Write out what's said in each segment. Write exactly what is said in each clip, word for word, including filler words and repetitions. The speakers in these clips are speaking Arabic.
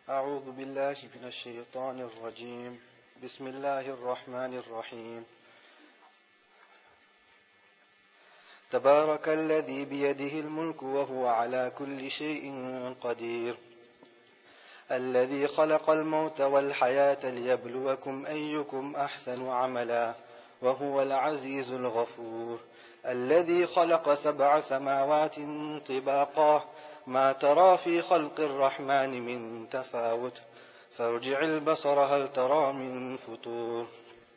أعوذ بالله من الشيطان الرجيم. بسم الله الرحمن الرحيم. تبارك الذي بيده الملك وهو على كل شيء قدير، الذي خلق الموت والحياة ليبلوكم أيكم أحسن عملا، وهو العزيز الغفور، الذي خلق سبع سماوات طباقا، ما ترى في خلق الرحمن من تفاوت، فارجع البصر هل ترى من فتور،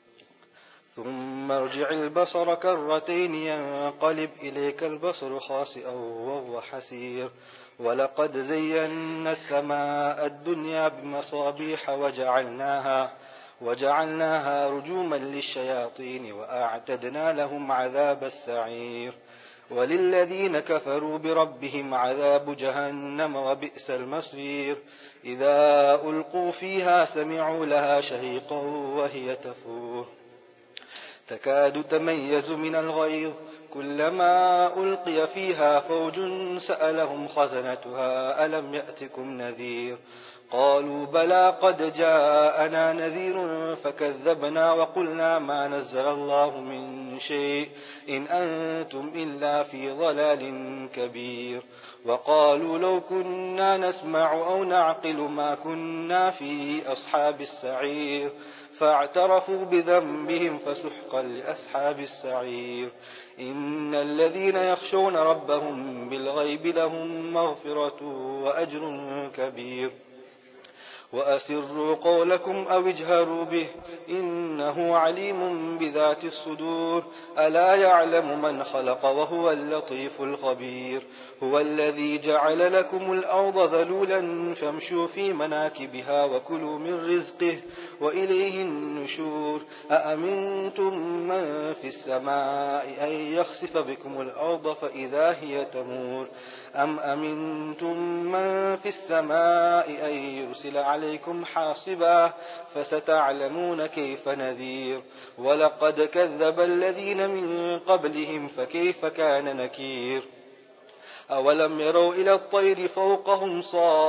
ثم ارجع البصر كرتين ينقلب إليك البصر خاسئا وهو حسير، ولقد زينا السماء الدنيا بمصابيح وجعلناها, وجعلناها رجوما للشياطين وأعتدنا لهم عذاب السعير، وللذين كفروا بربهم عذاب جهنم وبئس المصير، إذا ألقوا فيها سمعوا لها شهيقا وهي تفور، تكاد تميز من الغيظ، كلما ألقي فيها فوج سألهم خزنتها ألم يأتكم نذير، قالوا بلى قد جاءنا نذير فكذبنا وقلنا ما نزل الله من شيء إن أنتم إلا في ضلال كبير، وقالوا لو كنا نسمع أو نعقل ما كنا في أصحاب السعير، فاعترفوا بذنبهم فسحقا لأصحاب السعير، إن الذين يخشون ربهم بالغيب لهم مغفرة وأجر كبير، وأسروا قولكم أو اجهروا به إنه عليم بذات الصدور، ألا يعلم من خلق وهو اللطيف الخبير، هو الذي جعل لكم الأرض ذلولا فامشوا في مناكبها وكلوا من رزقه وإليه النشور، أأمنتم من في السماء أن يخسف بكم الأرض فإذا هي تمور، أم أمنتم من في السماء أن يرسل عليكم حاصبا فستعلمون كيف نذير، ولقد كذب الذين من قبلهم فكيف كان نكير، أولم يروا إلى الطير فوقهم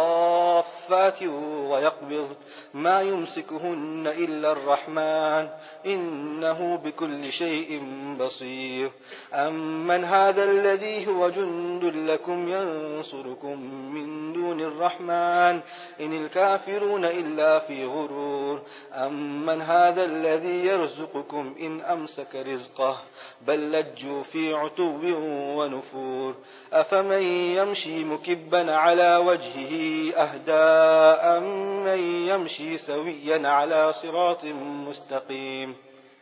صافات ويقبض ما يمسكهن إلا الرحمن إنه بكل شيء بصير، أمن هذا الذي هو جند لكم ينصركم من دون الرحمن إن الكافرون إلا في غرور، أمن هذا الذي يرزقكم إن أمسك رزقه بل لجوا في عتو ونفور، أفمن يمشي مكبا على وجهه أهدى أمن يمشي سويا على صراط مستقيم،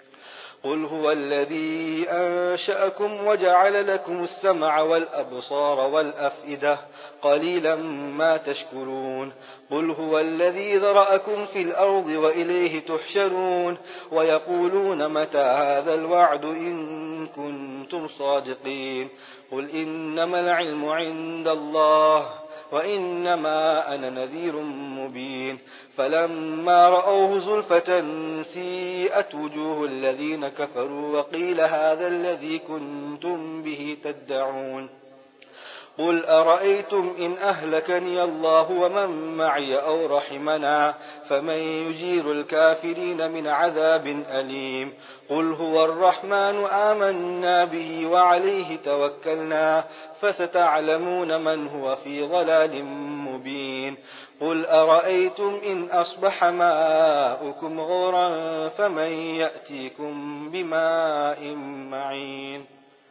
قل هو الذي أنشأكم وجعل لكم السمع والأبصار والأفئدة قليلا ما تشكرون، قل هو الذي ذرأكم في الأرض وإليه تحشرون، ويقولون متى هذا الوعد إن كنتم صادقين، قل إنما العلم عند الله وإنما أنا نذير مبين، فلما رأوه زلفة سيئت وجوه الذين كفروا وقيل هذا الذي كنتم به تدعون، قل أرأيتم إن أهلكني الله ومن معي أو رحمنا فمن يجير الكافرين من عذاب أليم، قل هو الرحمن آمنا به وعليه توكلنا فستعلمون من هو في ضلال مبين، قل أرأيتم إن أصبح ماؤكم غورا فمن يأتيكم بماء معين.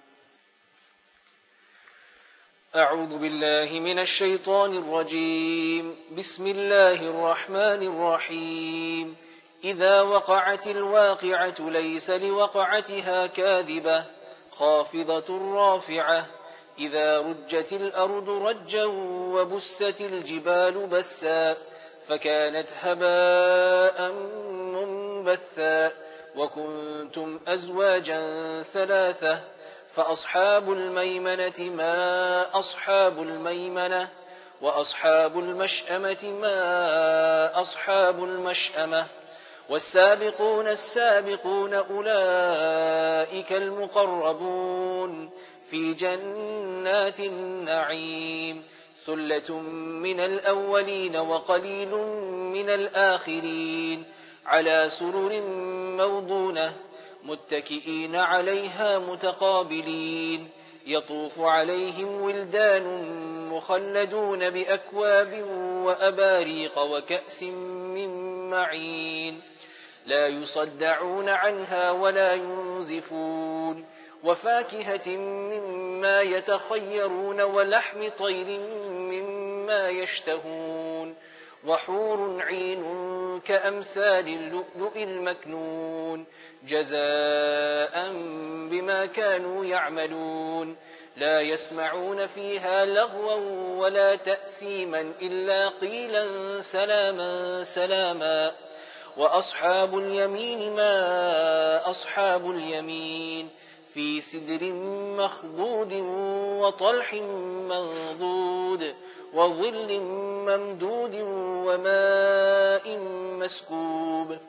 أعوذ بالله من الشيطان الرجيم. بسم الله الرحمن الرحيم. إذا وقعت الواقعة ليس لوقعتها كاذبة خافضة رافعة، إذا رجت الأرض رجا وبست الجبال بسا فكانت هباء منبثا، وكنتم أزواجا ثلاثة، فأصحاب الميمنة ما أصحاب الميمنة، وأصحاب المشأمة ما أصحاب المشأمة، والسابقون السابقون أولئك المقربون في جنات النعيم، ثلة من الأولين وقليل من الآخرين على سرر موضونة متكئين عليها متقابلين يطوف عليهم ولدان مخلدون بأكواب وأباريق وكأس من معين لا يصدعون عنها ولا ينزفون وفاكهة مما يتخيرون ولحم طير مما يشتهون وحور عين كأمثال اللؤلؤ المكنون جزاء بما كانوا يعملون لا يسمعون فيها لغوا ولا تأثيما إلا قيلا سلاما سلاما وأصحاب اليمين ما أصحاب اليمين في سدر مخضود وطلح منضود وظل ممدود وماء مسكوب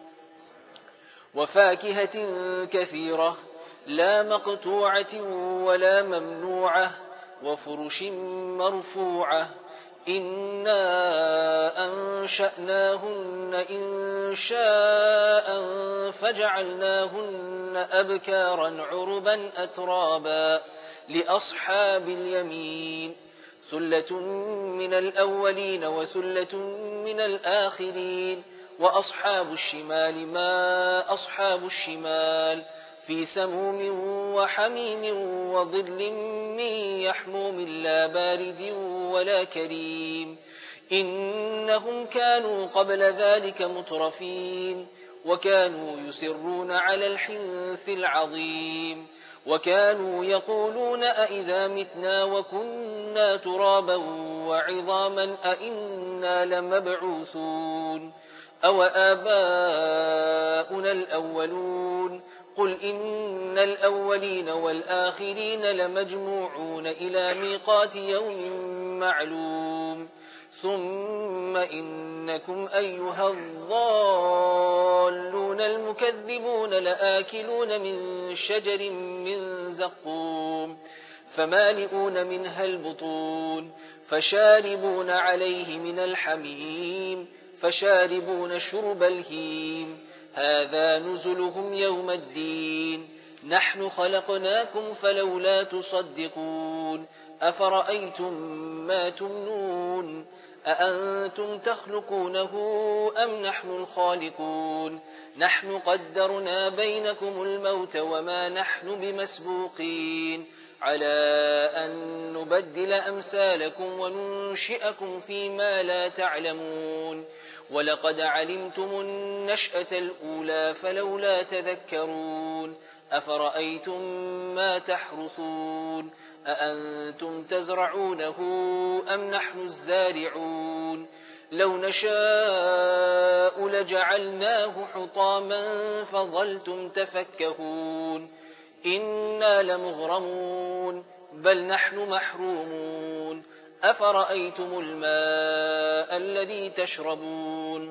وفاكهة كثيرة لا مقطوعة ولا ممنوعة وفرش مرفوعة إنا أنشأناهن إنشاء فجعلناهن أبكارا عربا أترابا لأصحاب اليمين ثلة من الأولين وثلة من الآخرين وأصحاب الشمال ما أصحاب الشمال في سموم وحميم وظل من يحموم لا بارد ولا كريم إنهم كانوا قبل ذلك مترفين وكانوا يسرون على الحنث العظيم وكانوا يقولون أئذا متنا وكنا ترابا وعظاما أئنا لمبعوثون أو آباؤنا الأولون قل إن الأولين والآخرين لمجموعون إلى ميقات يوم معلوم ثم إنكم أيها الضالون المكذبون لآكلون من شجر من زقوم فمالئون منها البطون فشاربون عليه من الحميم فشاربون شرب الهيم هذا نزلهم يوم الدين نحن خلقناكم فلولا تصدقون أفرأيتم ما تمنون أأنتم تخلقونه أم نحن الخالقون نحن قدرنا بينكم الموت وما نحن بمسبوقين على أن نبدل أمثالكم وننشئكم فيما لا تعلمون ولقد علمتم النشأة الأولى فلولا تذكرون أفرأيتم ما تحرثون أأنتم تزرعونه أم نحن الزارعون لو نشاء لجعلناه حطاما فظلتم تفكهون إنا لمغرمون بل نحن محرومون أفرأيتم الماء الذي تشربون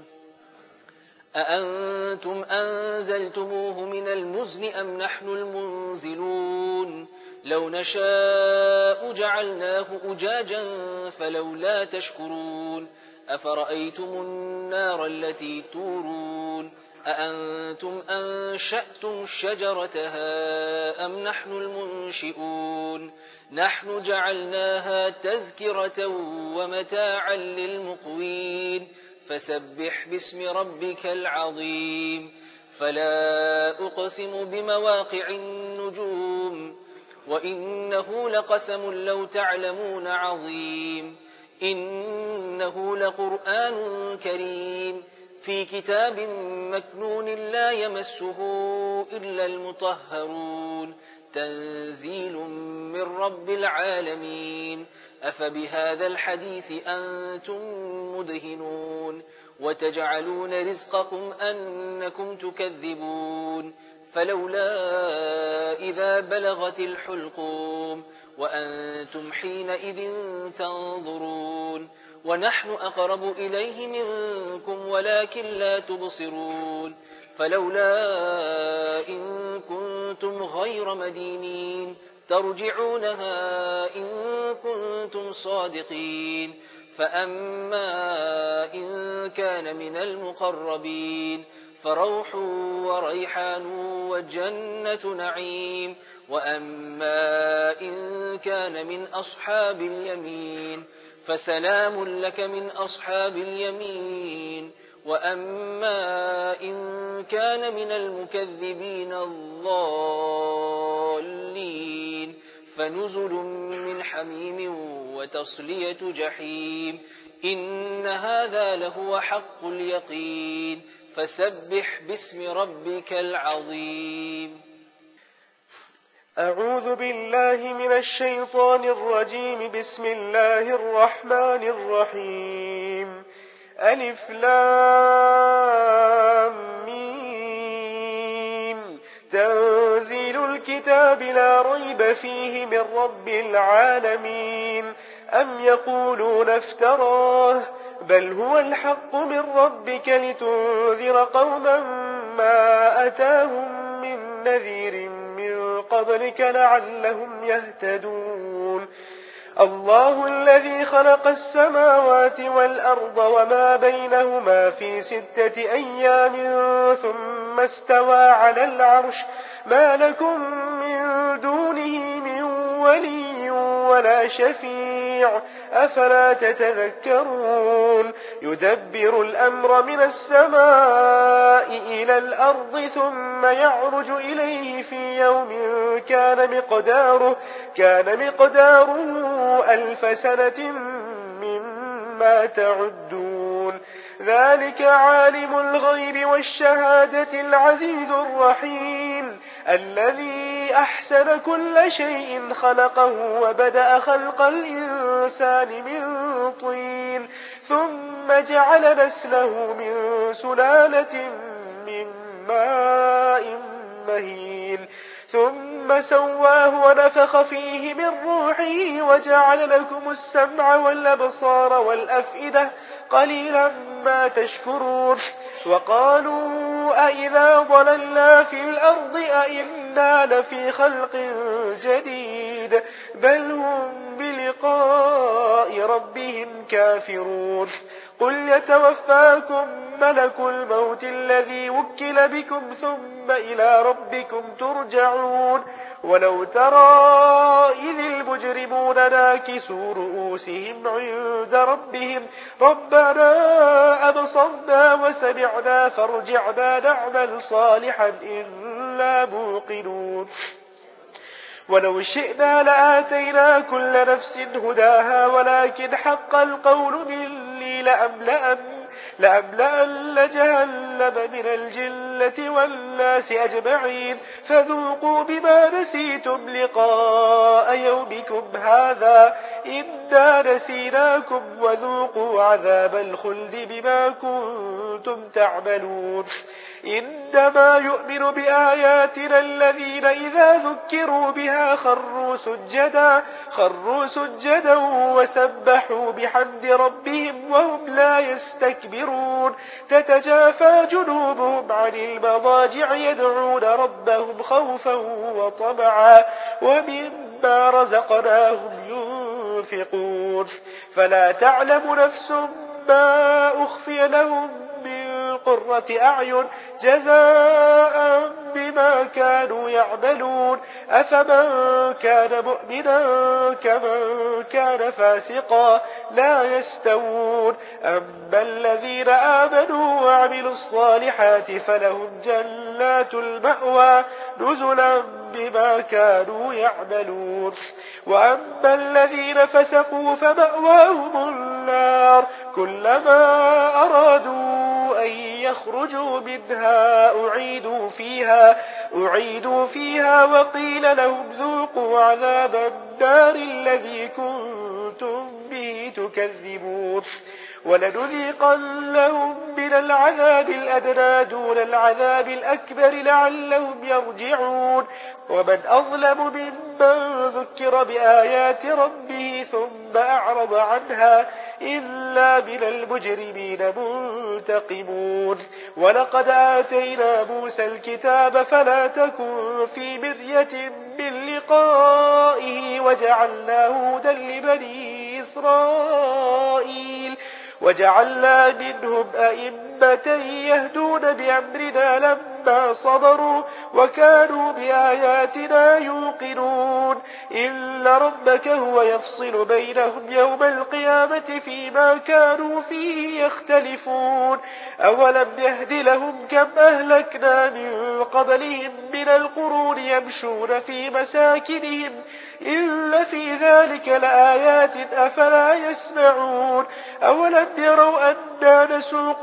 أأنتم أنزلتموه من المزن أم نحن المنزلون لو نشاء جعلناه أجاجا فلولا تشكرون أفرأيتم النار التي تورون أأنتم أنشأتم شجرتها أم نحن المنشئون نحن جعلناها تذكرة ومتاعا للمقوين فسبح باسم ربك العظيم فلا أقسم بمواقع النجوم وإنه لقسم لو تعلمون عظيم إنه لقرآن كريم في كتاب مكنون لا يمسه إلا المطهرون تنزيل من رب العالمين أفبهذا الحديث أنتم مدهنون وتجعلون رزقكم أنكم تكذبون فلولا إذا بلغت الحلقوم وأنتم حينئذ تنظرون ونحن أقرب إليه منكم ولكن لا تبصرون فلولا إن كنتم غير مدينين ترجعونها إن كنتم صادقين فأما إن كان من المقربين فروح وريحان وجنة نعيم وأما إن كان من أصحاب اليمين فسلام لك من أصحاب اليمين وأما إن كان من المكذبين الضالين فنزل من حميم وتصلية جحيم إن هذا لهو حق اليقين فسبح باسم ربك العظيم. أعوذ بالله من الشيطان الرجيم. بسم الله الرحمن الرحيم. ألف لام ميم. تنزيل الكتاب لا ريب فيه من رب العالمين. أم يقولون افتراه بل هو الحق من ربك لتنذر قوما ما أتاهم من نذير من قبلك لعلهم يهتدون. الله الذي خلق السماوات والأرض وما بينهما في ستة أيام ثم استوى على العرش ما لكم من دونه من ولي ولا شفيع أفلا تتذكرون. يدبر الأمر من السماء إلى الأرض ثم يعرج إليه في يوم كان مقداره كان مقداره ألف سنة مما تعدون. ذلك عالم الغيب والشهادة العزيز الرحيم الذي أحسن كل شيء خلقه وبدأ خلق الإنسان من طين ثم جعل نسله من سلالة من ماء مهين ثم سواه ونفخ فيه من روحه وجعل لكم السمع والأبصار والأفئدة قليلا ما تشكرون. وقالوا أئذا ضللنا في الأرض أئنا لفي خلق جديد بل هم بلقاء ربهم كافرون. قل يتوفاكم ملك الموت الذي وكل بكم ثم إلى ربكم ترجعون. ولو ترى إذ المجرمون ناكسوا رؤوسهم عند ربهم ربنا أبصرنا وسمعنا فارجعنا نعمل صالحا إنا موقنون. ولو شئنا لآتينا كل نفس هداها ولكن حق القول مني لأملأن لأملأن جهنم من الجنة والناس أجمعين فذوقوا بما نسيتم لقاء يومكم هذا إنا نسيناكم وذوقوا عذاب الخلد بما كنتم تعملون. إنما يؤمن بآياتنا الذين إذا ذكروا بها خروا سجدا خروا سجدا وسبحوا بحمد ربهم وهم لا يستكبرون. تتجافى جنوبهم عن المضاجع يدعون ربهم خوفا وطمعا ومما رزقناهم ينفقون. فلا تعلم نفس ما أخفي لهم من قرة أعين جزاء بما كانوا يعملون. أفمن كان مؤمنا كمن كان فاسقا لا يستوون. أما الذين آمنوا وعملوا الصالحات فلهم جنات المأوى نزلا بما كانوا يعملون. وأما الذين فسقوا فمأواهم النار كلما أرادوا أن يخرجوا منها أعيدوا فيها أعيدوا فيها وقيل لهم ذوقوا عذاب النار الذي كنتم به تكذبون. ولنذيقنهم من العذاب الأدنى دون العذاب الأكبر لعلهم يرجعون. ومن أظلم ممن ذكر بآيات ربه ثم أعرض عنها إلا من المجرمين منتقمون. ولقد آتينا موسى الكتاب فلا تكن في مرية من لقائه وجعلناه هدى لبني إسرائيل وجعلنا منهم أئمة يهدون بأمرنا لما صبروا وكانوا بآياتنا يوقنون إن ربك هو يفصل بينهم يوم القيامة فيما كانوا فيه يختلفون أولم يهد لهم كم أهلكنا من قبلهم من القرون يمشون في مساكنهم إن في ذلك لآيات أفلا يسمعون أولم يروا أنا نسوق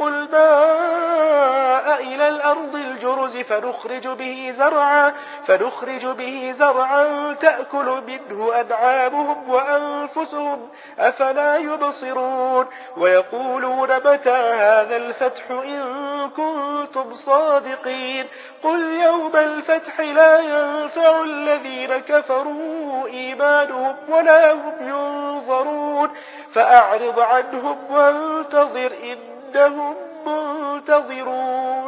الماء إلى الأرض الجرز فنخرج به زرعا فنخرج به زرعا تأكل منه أنعامهم وأنفسهم أفلا يبصرون ويقولون متى هذا الفتح إن كنتم صادقين قل يوم الفتح لا ينفع الذين كفروا إيمانهم ولا هم ينظرون فأعرض عنهم وانتظر إنهم منتظرون.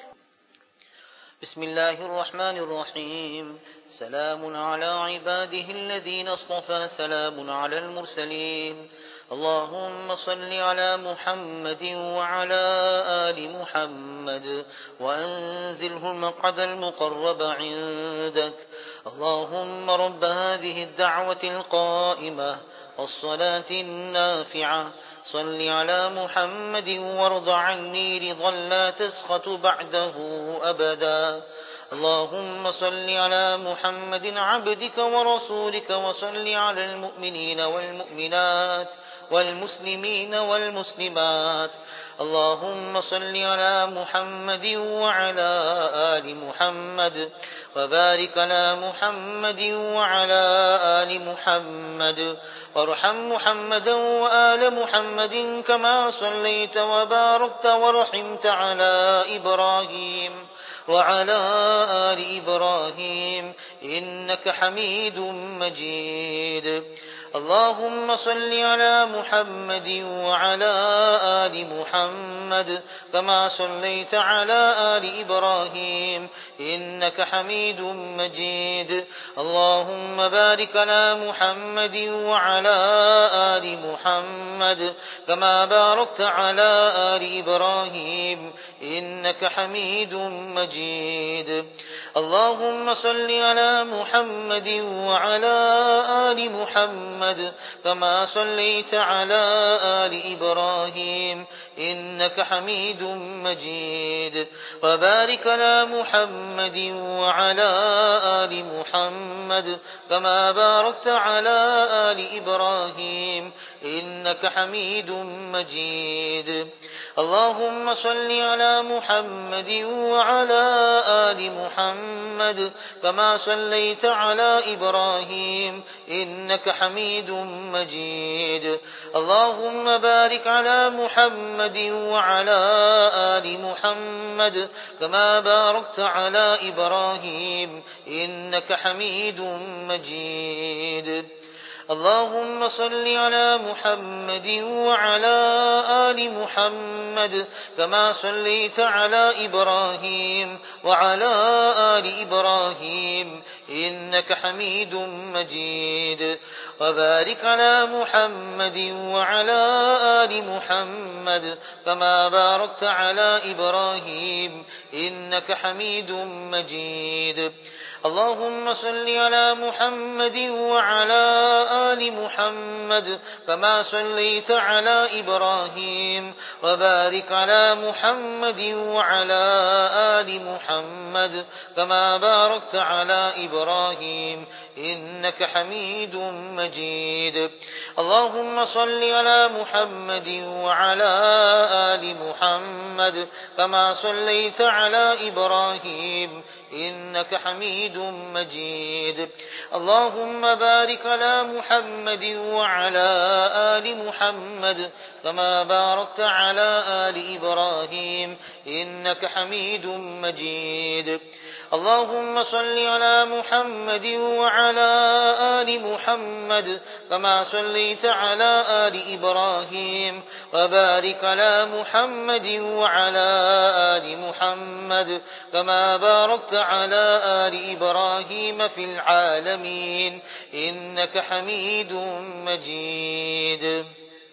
بسم الله الرحمن الرحيم. سلام على عباده الذين اصطفى سلام على المرسلين. اللهم صل على محمد وعلى آل محمد وأنزله المقعد المقرب عندك. اللهم رب هذه الدعوة القائمة والصلاة النافعة صل على محمد وارض عني رضا لا تسخط بعده أبدا. اللهم صل على محمد عبدك ورسولك وصل على المؤمنين والمؤمنات والمسلمين والمسلمات. اللهم صل على محمد وعلى آل محمد وبارك على محمد وعلى آل محمد وارحم محمدا وآل محمد كما صليت وباركت ورحمت على إبراهيم وعلى آل إبراهيم إنك حميد مجيد. اللهم صل على محمد وعلى آل محمد كما صليت على آل إبراهيم إنك حميد مجيد. اللهم بارك على محمد وعلى آل محمد كما باركت على آل إبراهيم إنك حميد مجيد. اللهم صل على محمد وعلى آل محمد كما صليت على آل إبراهيم إنك حميد مجيد. وبارك على محمد وعلى آل محمد كما باركت على آل إبراهيم إنك حميد مجيد. اللهم صل على محمد وعلى آل محمد كما صليت على إبراهيم إنك حميد مجيد. اللهم بارك على محمد وعلى آل محمد كما باركت على إبراهيم إنك حميد مجيد. اللهم صل على محمد وعلى آل محمد كما صليت على إبراهيم وعلى آل إبراهيم إنك حميد مجيد. وبارك على محمد وعلى آل محمد كما باركت على إبراهيم إنك حميد مجيد. اللهم صل على محمد وعلى آل محمد كما صليت على إبراهيم وبارك على محمد وعلى آل محمد كما باركت على إبراهيم إنك حميد مجيد. اللهم صل على محمد وعلى آل محمد كما صليت على إبراهيم إنك حميد مجيد. اللهم بارك على محمد وعلى آل محمد كما باركت على آل إبراهيم إنك حميد مجيد. اللهم صل على محمد وعلى آل محمد كما صليت على آل إبراهيم وبارك على محمد وعلى آل محمد كما باركت على آل إبراهيم في العالمين إنك حميد مجيد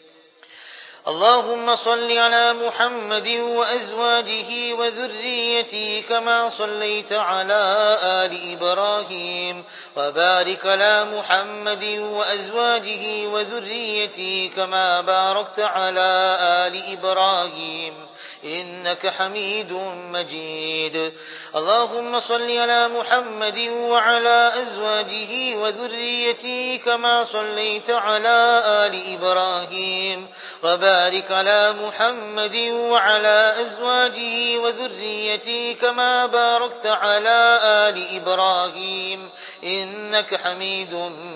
اللهم صل على محمد وأزواجه وذريته كما صليت على آل إبراهيم وبارك على محمد وأزواجه وذريته كما باركت على آل إبراهيم إنك حميد مجيد اللهم صل على محمد وعلى أزواجه وذريته كما صليت على آل إبراهيم وبارك على محمد وعلى أزواجه وذريته كما باركت على آل إبراهيم إنك حميد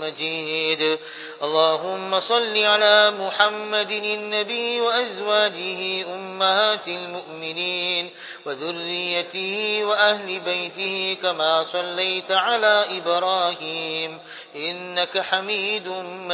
مجيد اللهم صل على محمد النبي وأزواجه أمهات المؤمنين وذريته وأهل بيته كما صليت على إبراهيم إنك حميد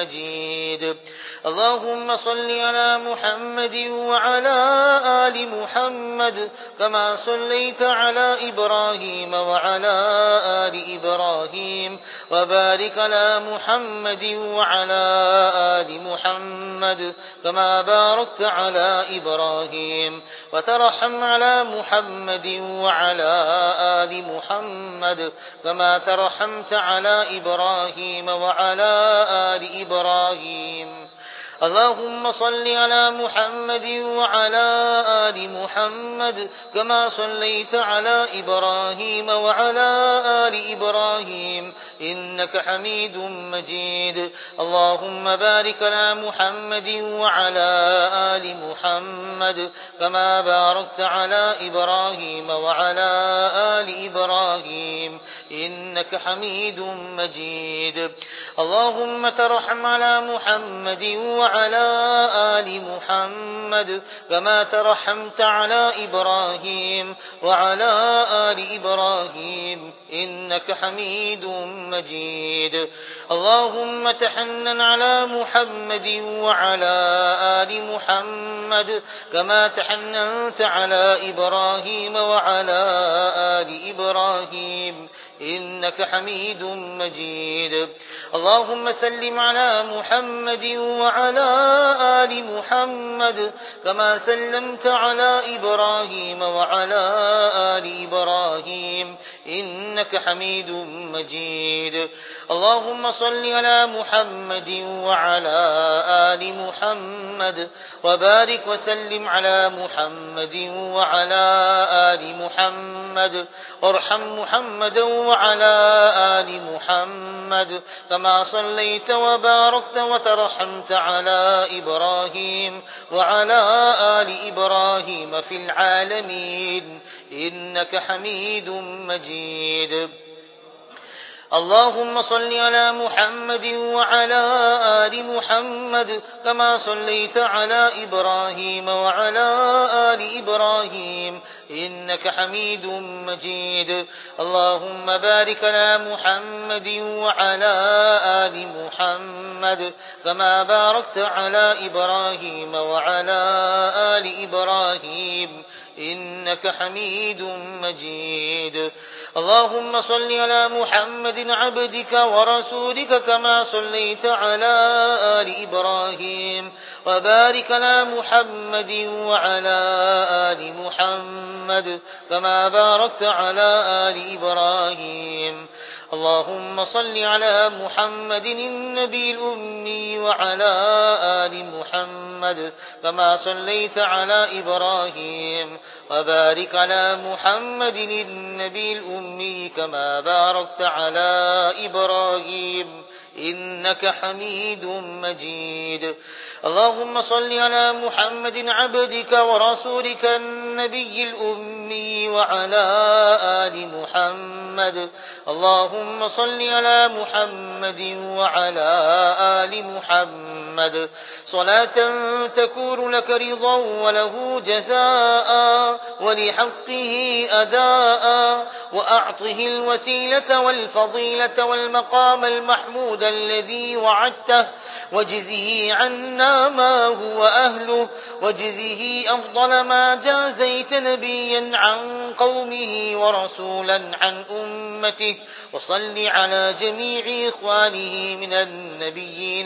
مجيد اللهم صل على محمد وعلى آل محمد كما صليت على إبراهيم وعلى آل إبراهيم وبارك على محمد وعلى آل محمد كما باركت على إبراهيم وترحم على محمد وعلى آل محمد كما ترحمت على إبراهيم وعلى آل إبراهيم اللهم صل على محمد وعلى آل محمد كما صليت على إبراهيم وعلى آل إبراهيم إنك حميد مجيد اللهم بارك على محمد وعلى آل محمد كما باركت على إبراهيم وعلى آل إبراهيم إنك حميد مجيد اللهم ترحم على محمد وعلى وعلى آل محمد كما ترحمت على إبراهيم وعلى آل إبراهيم إنك حميد مجيد اللهم تحنن على محمد وعلى آل محمد كما تحننت على إبراهيم وعلى آل إبراهيم إنك حميد مجيد اللهم سلم على محمد وعلى آل محمد كما سلمت على إبراهيم وعلى آل إبراهيم إنك حميد مجيد اللهم صل على محمد وعلى آل محمد وبارك وسلم على محمد وعلى آل محمد وارحم محمدا وعلى آل محمد كما صليت وباركت وترحمت على إبراهيم وعلى آل إبراهيم في العالمين إنك حميد مجيد اللهم صل على محمد وعلى آل محمد كما صليت على إبراهيم وعلى آل إبراهيم إنك حميد مجيد اللهم بارك على محمد وعلى آل محمد كما باركت على إبراهيم وعلى آل إبراهيم إنك حميد مجيد اللهم صل على محمد عبدك ورسولك كما صليت على آل إبراهيم وبارك على محمد وعلى آل محمد كما باركت على آل إبراهيم اللهم صل على محمد النبي الأمي وعلى آل محمد كما صليت على إبراهيم وبارك على محمد النبي الأمي كما باركت على إبراهيم إنك حميد مجيد. اللهم صل على محمد عبدك ورسولك النبي الأمي وعلى آل محمد. اللهم صل على محمد وعلى آل محمد صلاة تكون لك رضا وله جزاء ولحقه أداء، وأعطه الوسيلة والفضيلة والمقام المحمود الذي وعدته، وجزه عنا ما هو أهله، وجزه أفضل ما جازيت نبيا عن قومه ورسولا عن أمته، وصل على جميع إخوانه من النبيين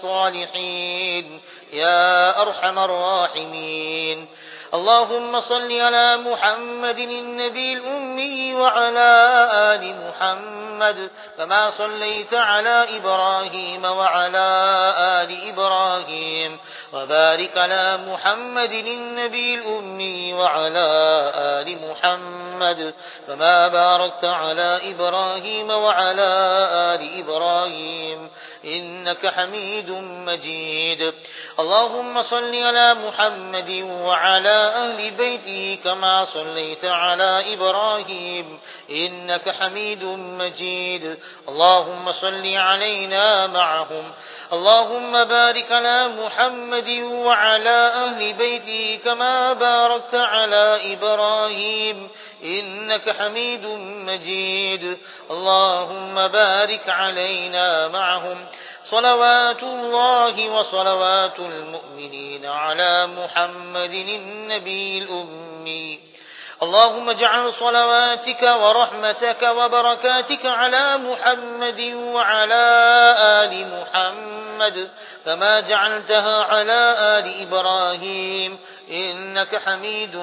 والصالحين يا أرحم الراحمين. اللهم صل على محمد النبي الأمي وعلى آل محمد كما صليت على إبراهيم وعلى آل إبراهيم، وبارك على محمد النبي الأمي وعلى آل محمد كما باركت على إبراهيم وعلى آل إبراهيم إنك حميد مجيد. اللهم صل على محمد وعلى أهل بيته كما صليت على إبراهيم إنك حميد مجيد. اللهم صل علينا معهم. اللهم بارك على محمد وعلى أهل بيته كما باركت على إبراهيم إنك حميد مجيد. اللهم بارك علينا معهم. صلوات الله وصلوات المؤمنين على محمد النبي الأمي. اللهم اجعل صلواتك ورحمتك وبركاتك على محمد وعلى آل محمد كما جعلتها على آل إبراهيم إنك حميد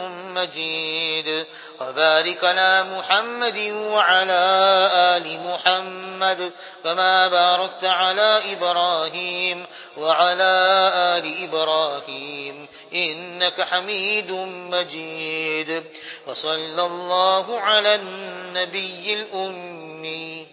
مجيد. وبارك على محمد وعلى آل محمد كما باركت على إبراهيم وعلى آل إبراهيم إنك حميد مجيد. وصلى الله على النبي الأمي.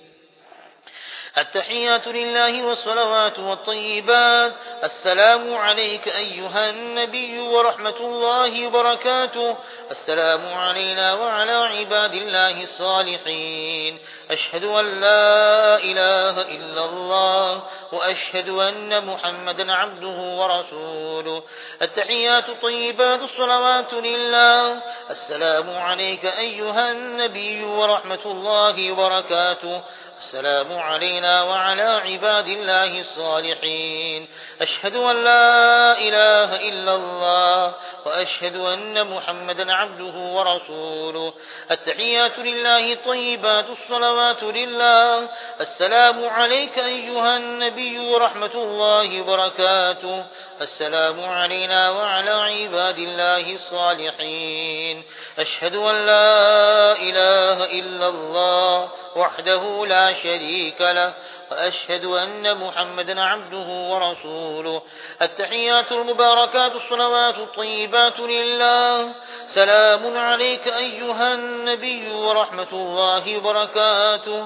التحيات لله والصلوات والطيبات. السلام عليك أيها النبي ورحمة الله وبركاته. السلام علينا وعلى عباد الله الصالحين. أشهد أن لا إله إلا الله وأشهد أن محمدا عبده ورسوله. التحيات الطيبات الصلوات لله. السلام عليك أيها النبي ورحمة الله وبركاته. السلام علينا وعلى عباد الله الصالحين. أشهد أن لا إله إلا الله وأشهد أن محمدا عبده ورسوله. التحيات لله الطيبات الصلوات لله. السلام عليك أيها النبي ورحمة الله وبركاته. السلام علينا وعلى عباد الله الصالحين. أشهد أن لا إله إلا الله وحده لا شريك له وأشهد أن محمدا عبده ورسوله. التحيات المباركات الصلوات الطيبات لله. سلام عليك أيها النبي ورحمة الله وبركاته.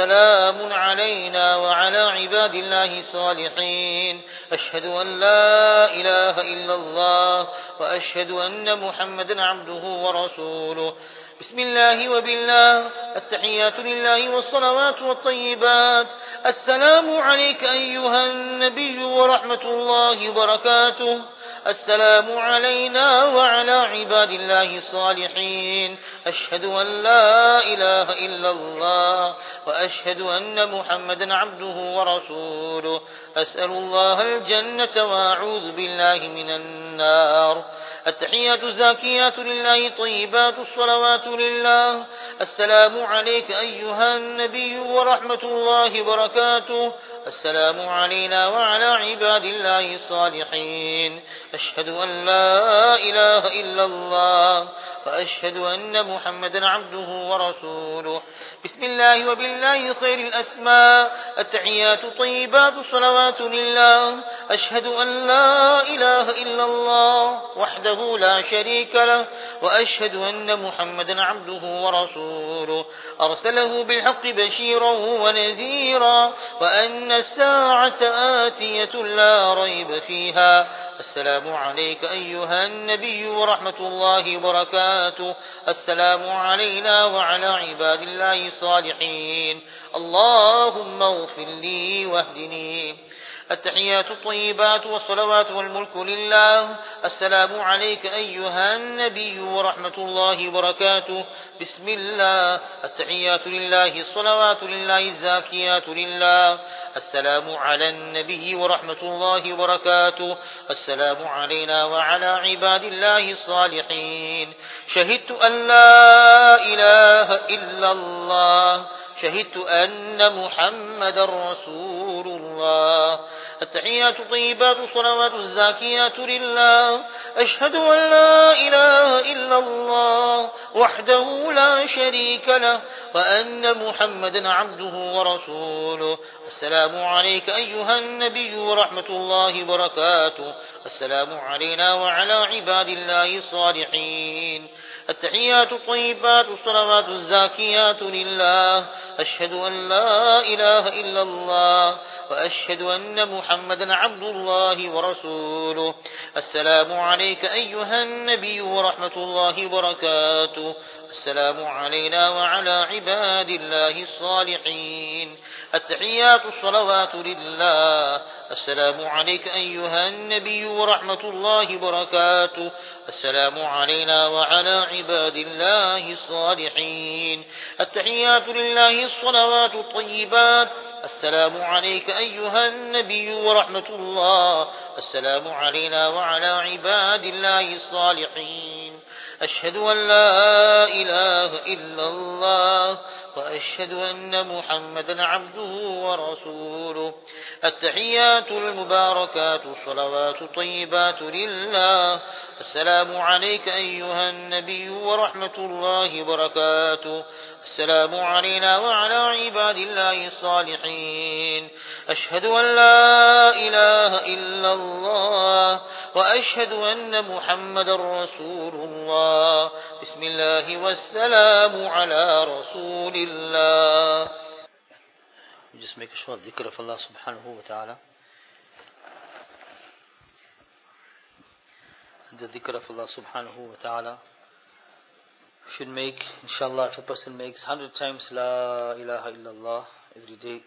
سلام علينا وعلى عباد الله الصالحين. أشهد أن لا إله إلا الله وأشهد أن محمدا عبده ورسوله. بسم الله وبالله. التحيات لله والصلوات والطيبات. السلام عليك أيها النبي ورحمة الله وبركاته. السلام علينا وعلى عباد الله الصالحين. أشهد أن لا إله إلا الله وأشهد أن محمدا عبده ورسوله. أسأل الله الجنة وأعوذ بالله من النار. التحيات الزاكيات لله طيبات الصلوات لله. السلام عليك أيها النبي ورحمة الله وبركاته. السلام علينا وعلى عباد الله الصالحين. أشهد أن لا إله إلا الله وأشهد أن محمدا عبده ورسوله. بسم الله وبالله خير الأسماء. التحيات طيبات الصلوات لله. أشهد أن لا إله إلا الله الله وحده لا شريك له وأشهد أن محمدا عبده ورسوله أرسله بالحق بشيرا ونذيرا وأن الساعة آتية لا ريب فيها. السلام عليك أيها النبي ورحمة الله وبركاته. السلام علينا وعلى عباد الله الصالحين. اللهم اغفر لي واهدني. التحيات الطيبات والصلوات والملك لله. السلام عليك أيها النبي ورحمة الله وبركاته. بسم الله. التحيات لله الصلوات لله الزاكيات لله. السلام على النبي ورحمة الله وبركاته. السلام علينا وعلى عباد الله الصالحين. شهدت أن لا إله إلا الله. شهدت أن محمد رسول الله. التحيات الطيبات الصلوات الزاكيات لله. أشهد أن لا إله إلا الله وحده لا شريك له وأن محمدا عبده ورسوله. السلام عليك أيها النبي ورحمة الله وبركاته. السلام علينا وعلى عباد الله الصالحين. التحيات الطيبات الصلوات الزاكيات لله. أشهد أن لا إله إلا الله وأشهد أن محمدا عبد الله ورسوله. السلام عليك أيها النبي ورحمة الله وبركاته. السلام علينا وعلى عباد الله الصالحين. التحيات الصلوات لله. السلام عليك أيها النبي ورحمة الله وبركاته. السلام علينا وعلى عباد الله الصالحين. التحيات لله الصلوات الطيبات. السلام عليك أيها النبي ورحمة الله. السلام علينا وعلى عباد الله الصالحين. أشهد أن لا إله إلا الله وأشهد أن محمدا عبده ورسوله. التحيات المباركات الصلوات الطيبات لله. السلام عليك أيها النبي ورحمة الله وبركاته. السلام علينا وعلى عباد الله الصالحين. أشهد أن لا إله إلا الله وأشهد أن محمدا رسول الله. بسم الله والسلام على رسول الله. Just make a short dhikr of Allah subhanahu wa ta'ala. The dhikr of Allah subhanahu wa ta'ala should make, inshallah, if a person makes one hundred times La ilaha illallah every day,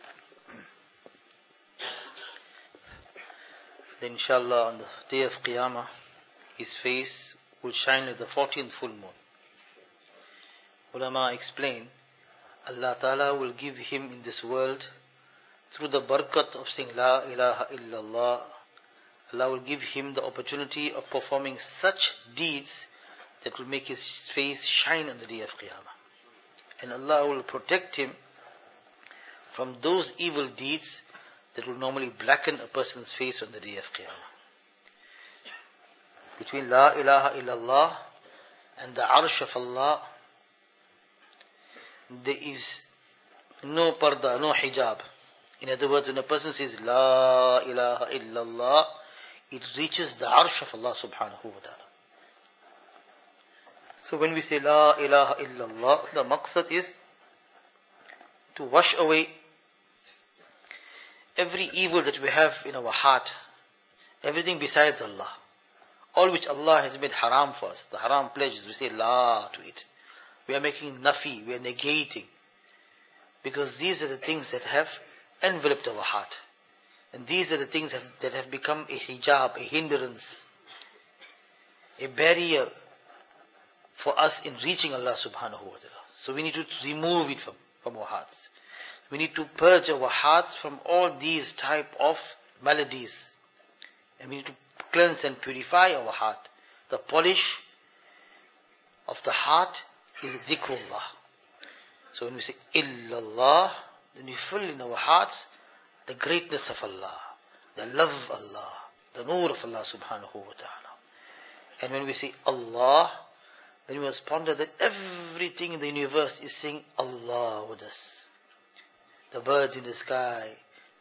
then inshallah on the day of Qiyamah, his face will shine like the fourteenth full moon. Ulama explain, Allah Ta'ala will give him in this world, through the barakat of saying La ilaha illallah, Allah will give him the opportunity of performing such deeds that will make his face shine on the day of Qiyamah. And Allah will protect him from those evil deeds that will normally blacken a person's face on the day of Qiyamah. Between La ilaha illallah and the Arsh of Allah, there is no parda, no hijab. In other words, when a person says La ilaha illallah, it reaches the Arsh of Allah subhanahu wa ta'ala. So when we say La ilaha illallah, the maqsad is to wash away every evil that we have in our heart, everything besides Allah, all which Allah has made haram for us, the haram pledges, we say La to it. We are making nafi, we are negating, because these are the things that have enveloped our heart. And these are the things that have, that have become a hijab, a hindrance, a barrier for us in reaching Allah subhanahu wa ta'ala. So we need to remove it from, from our hearts. We need to purge our hearts from all these type of maladies. And we need to cleanse and purify our heart. The polish of the heart is dhikrullah. So when we say illallah, then we fill in our hearts the greatness of Allah, the love of Allah, the nur of Allah subhanahu wa ta'ala. And when we say Allah, then we must ponder that everything in the universe is saying Allah with us. The birds in the sky,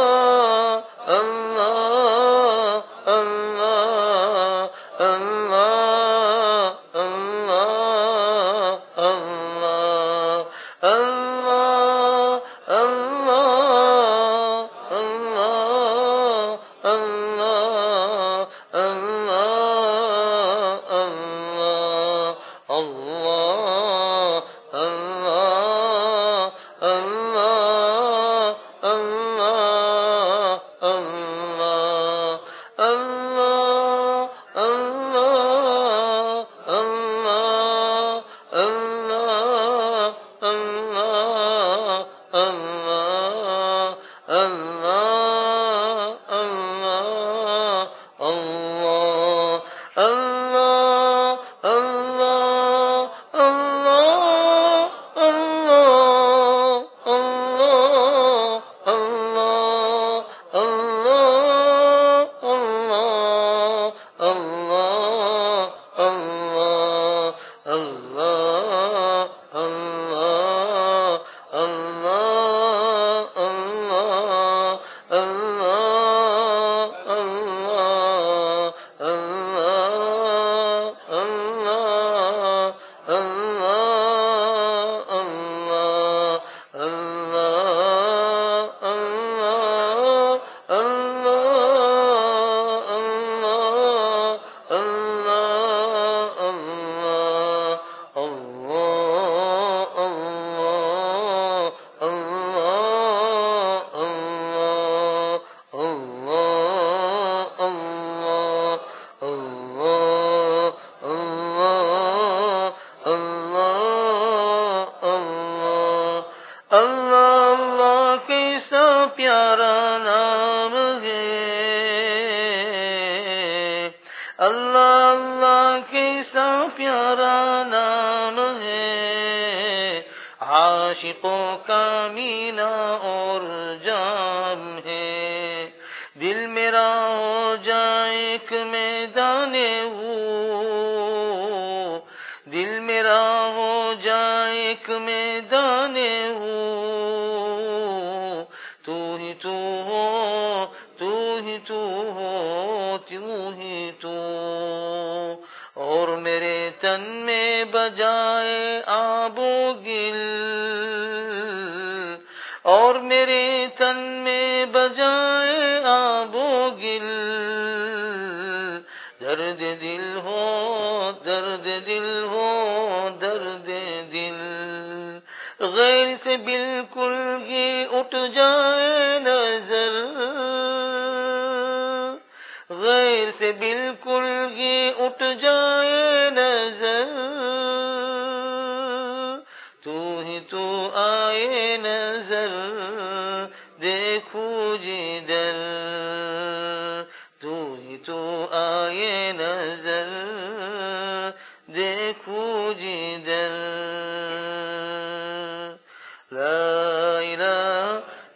आशिकों का मीना और जाम है। दिल मेरा हो जाए एक मैदाने वो, दिल मेरा हो जाए एक मैदाने वो, तू ही तू हो, तू ही तू हो, तू ही तू। और मेरे तन में बजाए आबो गिल, और मेरे तन में बजाए आबो गिल। दर्द दिल हो, दर्द दिल हो, दर्द दिल। गैर से बिल्कुल ही उठ जाए नजर, गैर से बिल्कुल ही उठ जाए नजर। तू ही तू आए नजर, देखूं जिधर। तू ही तू आए नजर, देखूं जिधर। ला इलाहा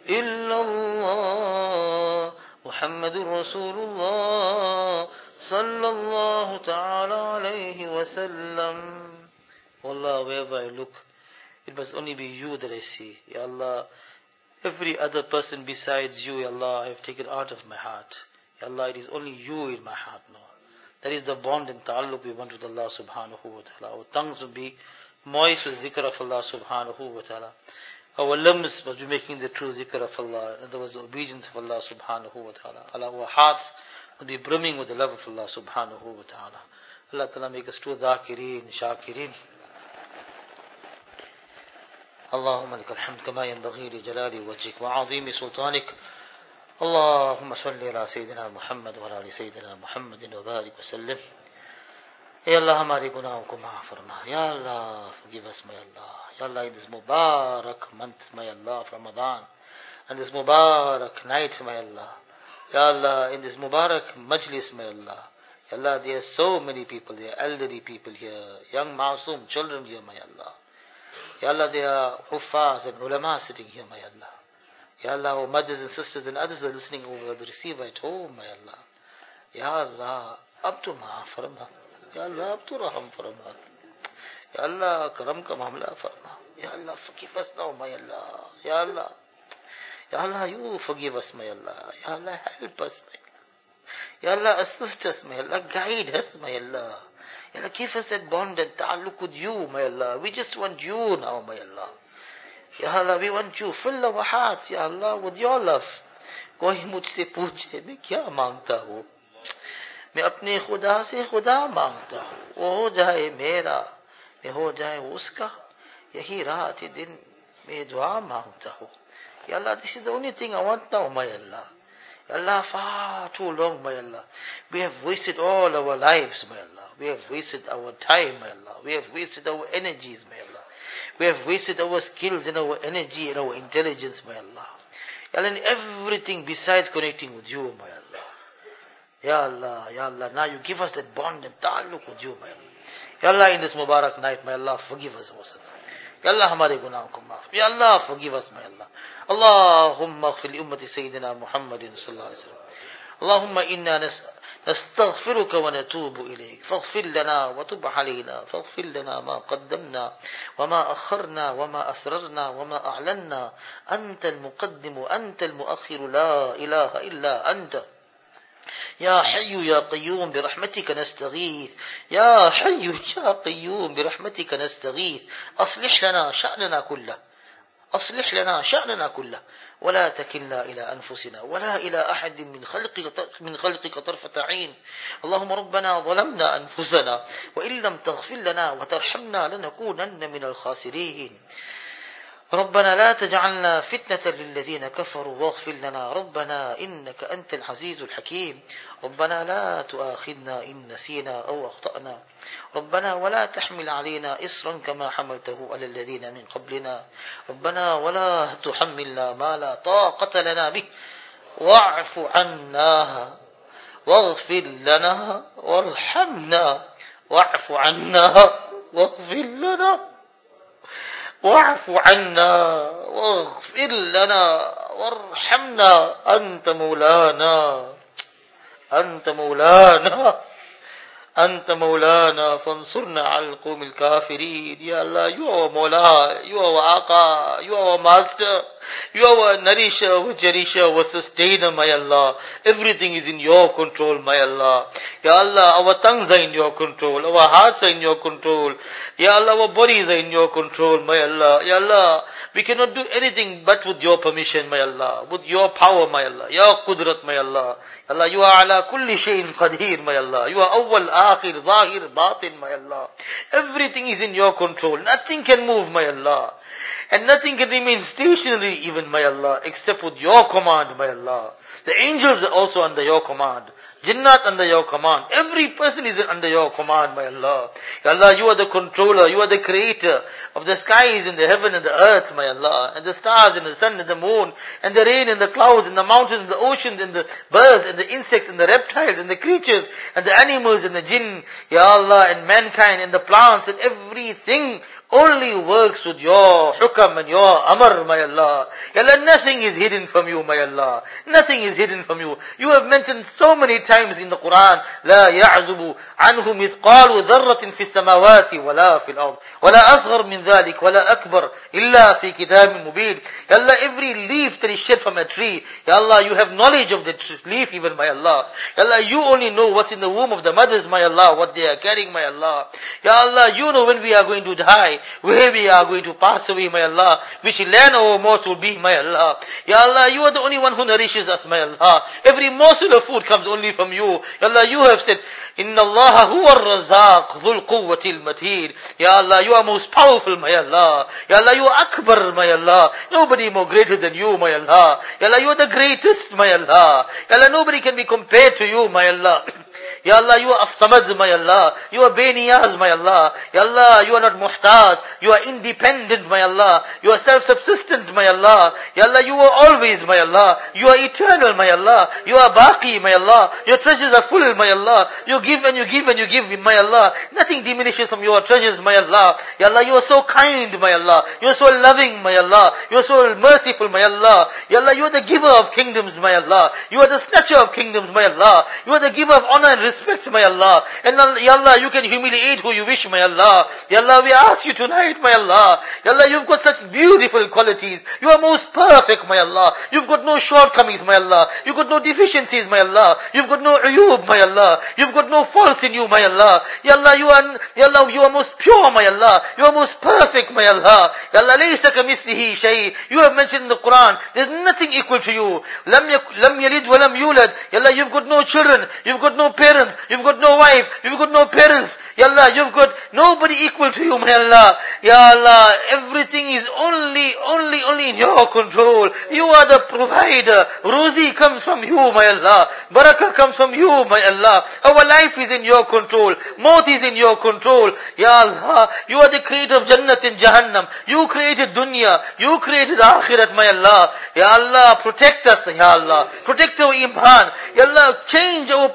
इल्लल्लाह मुहम्मदुर रसूलुल्लाह sallallahu ta'ala alayhi wa sallam. Wallah, wherever I look, it must only be you that I see. Ya Allah, every other person besides you, Ya Allah, I have taken out of my heart. Ya Allah, it is only you in my heart now. That is the bond and ta'alluq we want with Allah subhanahu wa ta'ala. Our tongues will be moist with dhikr of Allah subhanahu wa ta'ala. Our limbs must be making the true dhikr of Allah. In other words, the obedience of Allah subhanahu wa ta'ala. Allah, our hearts will be brimming with the love of Allah subhanahu wa ta'ala. Allah ta'ala make us true dhakireen, shakireen. Allahumma lakal hamd kama yanbaghi li jalali wajhik wa azimi sultanik. Allahumma salli ala Sayyidina Muhammad wa ala Sayyidina Muhammadin wa barik wa sallim. Ya Allah, hamare gunahon ko maaf farma. Ya Allah, forgive us, my Allah. Ya Allah, in this Mubarak month, my Allah, of Ramadan, and this Mubarak night, my Allah. Ya Allah, in this Mubarak majlis, my Allah. Ya Allah, there are so many people, there are elderly people here, young masoom children here, my Allah. Ya Allah, there are huffaz and ulama sitting here, my Allah. Ya Allah, our mothers and sisters and others are listening over the receiver at home, my Allah. Ya Allah, ab tu maaf farma. Ya Allah, ab tu raham farma. Ya Allah, karam ka mamla farma. Ya Allah, forgive us now, my Allah. Ya Allah. Ya Allah, you forgive us, my Allah. Ya Allah, help us, my Allah. Ya Allah, assist us, my Allah. Guide us, my Allah. Ya Allah, give us that bond and ta'alluq with you, my Allah. We just want you now, my Allah. Ya Allah, we want you. Fill our hearts, Ya Allah, with your love. कोई मुझसे पूछे मैं क्या मांगता हूँ, मैं अपने खुदा से खुदा मांगता हूँ. वो हो जाए मेरा, मैं हो जाए उसका. यही रात दिन मैं दुआ मांगता हूँ. Ya Allah, this is the only thing I want now, my Allah. Ya Allah, far too long, my Allah. We have wasted all our lives, my Allah. We have wasted our time, my Allah. We have wasted our energies, my Allah. We have wasted our skills and our energy and our intelligence, my Allah. Ya Allah, and everything besides connecting with you, my Allah. Ya Allah, Ya Allah, now you give us that bond and ta'alluq with you, my Allah. Ya Allah, in this Mubarak night, my Allah, forgive us our sins. Ya Allah, hamare gunahon ko maaf. Ya Allah, forgive us, my Allah. Allahumma aghfir li ummati Sayyidina Muhammadin sallallahu alayhi wa sallam. Allahumma inna nastaghfiruka wa natubu ilayk. Faghfir lana wa tub alayna. Faghfir lana ma qaddamna wa ma akharna wa ma asrarna wa ma a'lanna. Anta al-muqaddimu, anta al-mu'akhiru, la ilaha illa anta. يا حي يا قيوم برحمتك نستغيث. يا حي يا قيوم برحمتك نستغيث. أصلح لنا شأننا كله. أصلح لنا شأننا كله ولا تكلنا إلى أنفسنا ولا إلى أحد من خلقك من خلقك طرفة عين. اللهم ربنا ظلمنا أنفسنا وإن لم تغفر لنا وترحمنا لنكونن من الخاسرين. ربنا لا تجعلنا فتنة للذين كفروا واغفر لنا. ربنا إنك أنت العزيز الحكيم. ربنا لا تؤاخذنا إن نسينا أو أخطأنا. ربنا ولا تحمل علينا إصرا كما حملته على الذين من قبلنا. ربنا ولا تحملنا ما لا طاقة لنا به. واعف عنا واغفر لنا وارحمنا. واعف عنا واغفر لنا واعف عنا واغفر لنا وارحمنا. أنت مولانا أنت مولانا أنت مولانا فانصرنا على القوم الكافرين. يا الله, you are our Mawla, you are our Aqa, you are our Master, you are our Nourisher, our Cherisher, our Sustainer, my Allah. Everything is in your control, my Allah. Ya Allah, our tongues are in your control, our hearts are in your control. Ya Allah, our bodies are in your control, my Allah. Ya Allah, we cannot do anything but with your permission, my Allah, with your power, my Allah. Ya Qudrat, my Allah. Ya Allah, you are ala kulli shayin qadir, my Allah. You are awwal, akhir, zahir, batin, my Allah. Everything is in your control. Nothing can move, my Allah. And nothing can remain stationary even, my Allah, except with your command, my Allah. The angels are also under your command. Jinnat under your command. Every person is under your command, my Allah. Ya Allah, you are the controller, you are the creator of the skies and the heaven and the earth, my Allah. And the stars and the sun and the moon and the rain and the clouds and the mountains and the oceans and the birds and the insects and the reptiles and the creatures and the animals and the jinn, Ya Allah, and mankind and the plants and everything only works with your hukam and your amr, my Allah. Ya Allah, nothing is hidden from you, my Allah. Nothing is hidden from you. You have mentioned so many times in the Quran, لا يعزب عنه مثقال ذرة في السماوات ولا في الأرض ولا أصغر من ذلك ولا أكبر إلا في كتاب مبين. Ya Allah, every leaf that is shed from a tree, Ya Allah, you have knowledge of the leaf even, my Allah. Ya Allah, you only know what's in the womb of the mothers, my Allah, what they are carrying, my Allah. Ya Allah, you know when we are going to die, where we are going to pass away, my Allah, which land our mouth will be, my Allah. Ya Allah, you are the only one who nourishes us, my Allah. Every morsel of food comes only from you. Ya Allah, you have said, Inna Allah huwa ar-razaq dhul quwwati al-mateen. Ya Allah, you are most powerful, my Allah. Ya Allah, you are Akbar, my Allah. Nobody more greater than you, my Allah. Ya Allah, you are the greatest, my Allah. Ya Allah, nobody can be compared to you, my Allah. Ya Allah, you are As-Samad, my Allah. You are Beniyaz, my Allah. Ya Allah, you are not muhtaj. You are independent, my Allah. You are self-subsistent, my Allah. Ya Allah, you are always, my Allah. You are eternal, my Allah. You are Baqi, my Allah. Your treasures are full, my Allah. You give and you give and you give, my Allah. Nothing diminishes from your treasures, my Allah. Ya Allah, you are so kind, my Allah. You are so loving, my Allah. You are so merciful, my Allah. Ya Allah, you are the giver of kingdoms, my Allah. You are the snatcher of kingdoms, my Allah. You are the giver of honor and respect, my Allah. And Ya Allah, you can humiliate who you wish, my Allah. Ya Allah, we ask you tonight, my Allah. Ya Allah, you've got such beautiful qualities. You are most perfect, my Allah. You've got no shortcomings, my Allah. You've got no deficiencies, my Allah. You've got no uyub, my Allah. You've got no faults in you, my Allah. Ya Allah, you are, Ya Allah, you are most pure, my Allah. You are most perfect, my Allah. Ya Allah, laysa kamithlihi shay. You have mentioned in the Quran, there's nothing equal to you. Lam lam yalid wa lam yulad. Ya Allah, you've got no children. You've got no parents. You've got no wife. You've got no parents. Ya Allah, you've got nobody equal to you, my Allah. Ya Allah, everything is only, only, only in your control. You are the provider. Ruzi comes from you, my Allah. Barakah comes from you, my Allah. Our life is in your control. Maut is in your control. Ya Allah, you are the creator of Jannat and Jahannam. You created dunya. You created akhirat, my Allah. Ya Allah, protect us, Ya Allah. Protect our iman. Ya Allah, change our perception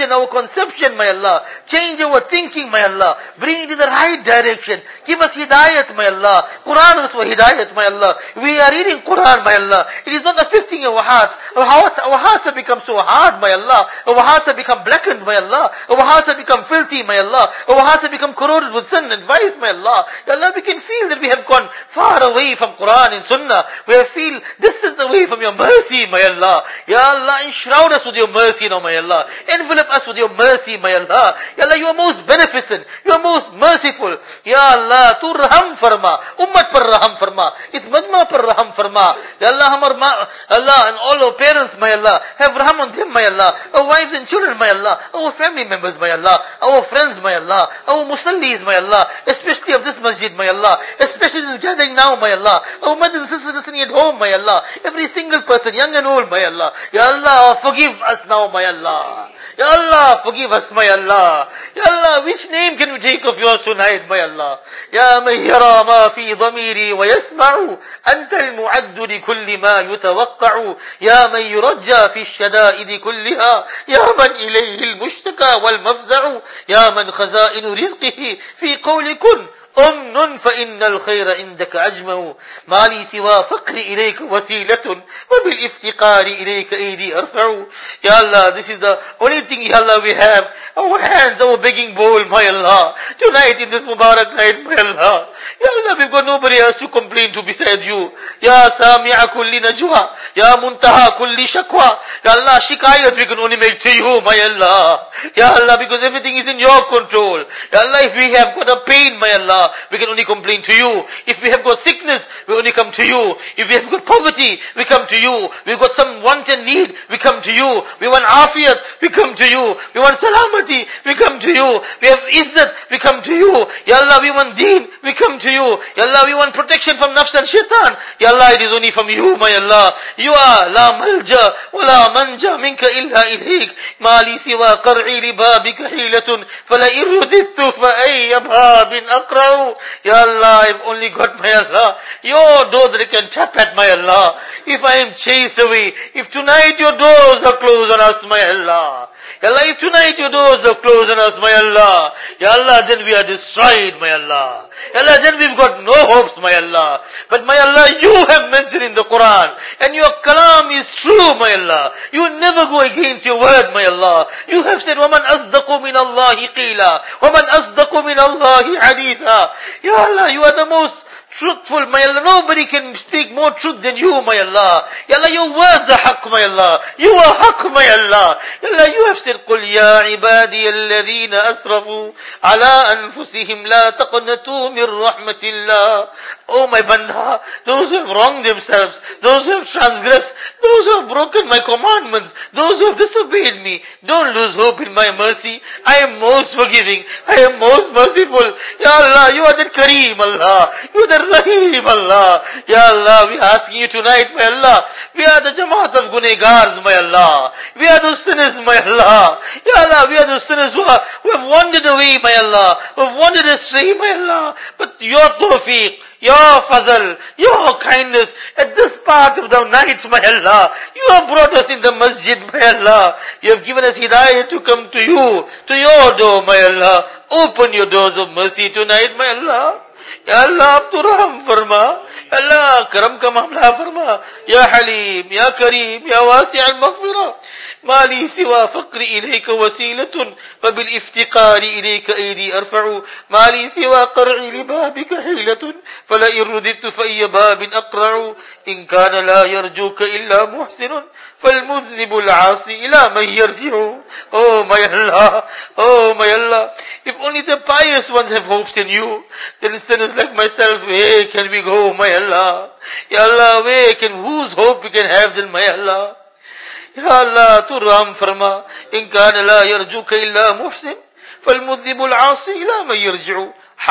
perception, our conception, my Allah. Change our thinking, my Allah. Bring it in the right direction. Give us hidayat, my Allah. Quran was for hidayat, my Allah. We are reading Quran, my Allah. It is not affecting our hearts. Our hearts, our hearts have become so hard, my Allah. Our hearts have become blackened, my Allah. Our hearts have become filthy, my Allah. Our hearts have become corroded with sin and vice, my Allah. Ya Allah, we can feel that we have gone far away from Quran and Sunnah. We have feel distance away from your mercy, my Allah. Ya Allah, enshroud us with your mercy now, my Allah. Envelop us with your mercy, my Allah. Ya Allah, you are most beneficent. You are most merciful. Ya Allah, tu raham farma. Ummat par raham farma. Is majma par raham farma. Ya Allah, hamar ma, Allah, and all our parents, my Allah. Have raham on them, my Allah. Our wives and children, my Allah. Our family members, my Allah. Our friends, my Allah. Our musallis, my Allah. Especially of this masjid, my Allah. Especially this gathering now, my Allah. Our mothers and sisters listening at home, my Allah. Every single person, young and old, my Allah. Ya Allah, forgive us now, my Allah. Ya Allah, forgive us, my Allah. Ya Allah, which name can we take of yours tonight, my Allah? Ya man yara ma fi dhamiri wa yasma'u. Anta al-mu'addu li kulli ma yutawaqqa'u. Ya man yurajja fi ash-shada'id kulliha. Ya man ilayhi al-mushtaka wal-mafza'u. Ya man khaza'inu rizqihi fi qawli kun. أمن فإن الخير عندك أجمع ما لي سوى فقر إليك وسيلة وبالافتقار إليك أيدي أرفع. Ya Allah, this is the only thing, Ya Allah, we have. Our hands, our begging bowl, my Allah. Tonight in this Mubarak night, my Allah. Ya Allah, we've got nobody else to complain to besides you. Ya Sami'a kulli najwa. Ya Muntaha kulli shakwa. Ya Allah, shikayat we can only make to you, my Allah. Ya Allah, because everything is in your control. Ya Allah, if we have got a pain, my Allah, we can only complain to you. If we have got sickness, we only come to you. If we have got poverty, we come to you. We've got some want and need, we come to you. We want afiyat, we come to you. We want salamati, we come to you. We have izzat, we come to you. Ya Allah, we want deen, we come to you. Ya Allah, we want protection from nafs and shaitan. Ya Allah, it is only from you, my Allah. You are la malja wa la manja minka illa ilayk. Ma li siwa qar'i li babika hilatun fala irudittu fa ayya babin aqra. Ya Allah, I've only got, my Allah, your door that I can tap at, my Allah. If I am chased away, if tonight your doors are closed on us, my Allah. Ya Allah, if tonight your doors are closed on us, my Allah. Ya Allah, then we are destroyed, my Allah. Ya Allah, then we've got no hopes, my Allah. But my Allah, you have mentioned in the Quran, and your kalam is true, my Allah. You never go against your word, my Allah. You have said, وَمَنْ أَصْدَقُ مِنَ اللَّهِ قِيلًا وَمَنْ أَصْدَقُ مِنَ اللَّهِ حَدِيثًا. Ya Allah, you are the most truthful, my Allah. Nobody can speak more truth than you, my Allah. Ya Allah, your words are haqq, my Allah. You are haqq, my Allah. Ya Allah, you have said, قُلْ يَا عِبَادِيَ الَّذِينَ أَسْرَفُوا عَلَىٰ أَنفُسِهِمْ لَا تَقْنَطُوا مِنْ رَحْمَةِ اللَّهِ. Oh my banda, those who have wronged themselves, those who have transgressed, those who have broken my commandments, those who have disobeyed me, don't lose hope in my mercy. I am most forgiving. I am most merciful. Ya Allah, you are the Kareem, Allah. You are the Rahim, Allah. Ya Allah, we are asking you tonight, my Allah. We are the Jamaat of Gunegars, my Allah. We are those sinners, my Allah. Ya Allah, we are those sinners who, are, who have wandered away, my Allah. Who have wandered astray, my Allah. But your tawfiq, your fazal, your kindness, at this part of the night, my Allah, you have brought us in the masjid, my Allah. You have given us hidayah to come to you, to your door, my Allah. Open your doors of mercy tonight, my Allah. Ya Allah, Abdurraham farma. Ya Allah, karam ka mamla farma. Ya Halim, Ya Kareem, Ya Wasi' al-Maghfirah. ما لي سوى فقري إليك وسيلة فبالافتقار إليك أيدي أرفع. ما لي سوى قرعي لبابك حيلة فلئن رددت فأي باب أقرع. إن كان لا يرجوك إلا محسن فالمذنب العاصي إلى من يرجع. Oh my Allah, oh my Allah, if only the pious ones have hopes in you, then sinners like myself, where can we go, my Allah? Ya Allah, where can, whose hope we can have then, my Allah? Ya Allah, tu raham farma. In kana la yarjuka illa muhsin فالمذنب العاصي إلى من يرجع.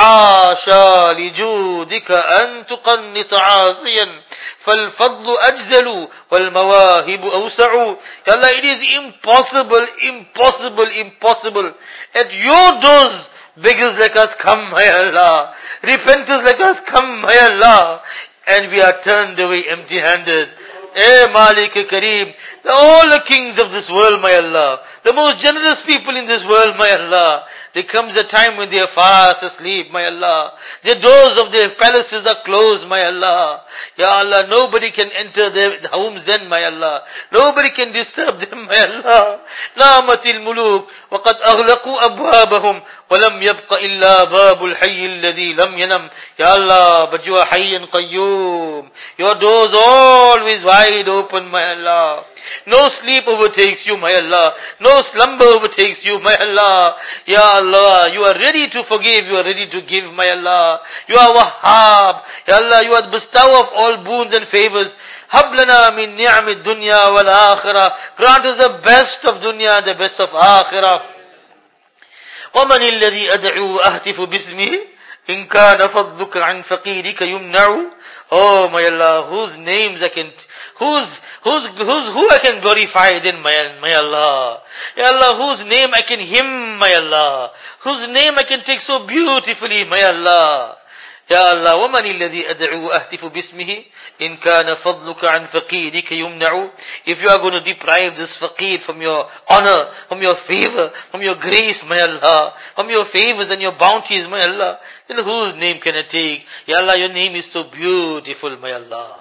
حاشا لجودك أن تقنط عاصيا فالفضل أجزل والمواهب أوسع. Ya Allah, it is impossible, impossible, impossible. At your doors, beggars like us come, my Allah. Repenters like us come, my Allah. And we are turned away empty-handed. Eh Malik Kareem, all the kings of this world, my Allah, the most generous people in this world, my Allah, there comes a time when they are fast asleep, my Allah. The doors of their palaces are closed, my Allah. Ya Allah, nobody can enter their homes then, my Allah. Nobody can disturb them, my Allah. Namatil muluk, وَقَدْ أَغْلَقُوا أَبْوَابَهُمْ وَلَمْ يَبْقَ إِلَّا بَابُ الْحَيِّ الَّذِي لَمْ يَنَمْ. Ya Allah, but you are Hayy and Qayyum. Your doors always wide open, my Allah. No sleep overtakes you, my Allah. No slumber overtakes you, my Allah. Ya Allah, you are ready to forgive, you are ready to give, my Allah. You are Wahhab. Ya Allah, you are the bestower of all boons and favors. Hab lana min ni'am ad-dunya wal akhirah. Grant us the best of dunya, the best of akhirah. وَمَنِ الَّذِي أَدْعُو أَهْتِفُ بِاسْمِهِ إِنْ كَانَ فَضْلُكَ عَنْ فَقِيرِكَ يُمْنَعُ. Oh my Allah, whose names I can, whose, whose, whose, who I can glorify then, my, my Allah. Ya Allah, whose name I can hymn, my Allah. Whose name I can take so beautifully, my Allah. Ya Allah, وَمَنِ الَّذِي أَدْعُو أَهْتِفُ بِاسْمِهِ إِنْ كَانَ فَضْلُكَ عَنْ فَقِيرِكَ يُمْنَعُ. If you are going to deprive this faqir from your honor, from your favor, from your grace, my Allah, from your favors and your bounties, my Allah, then whose name can I take? Ya Allah, your name is so beautiful, my Allah.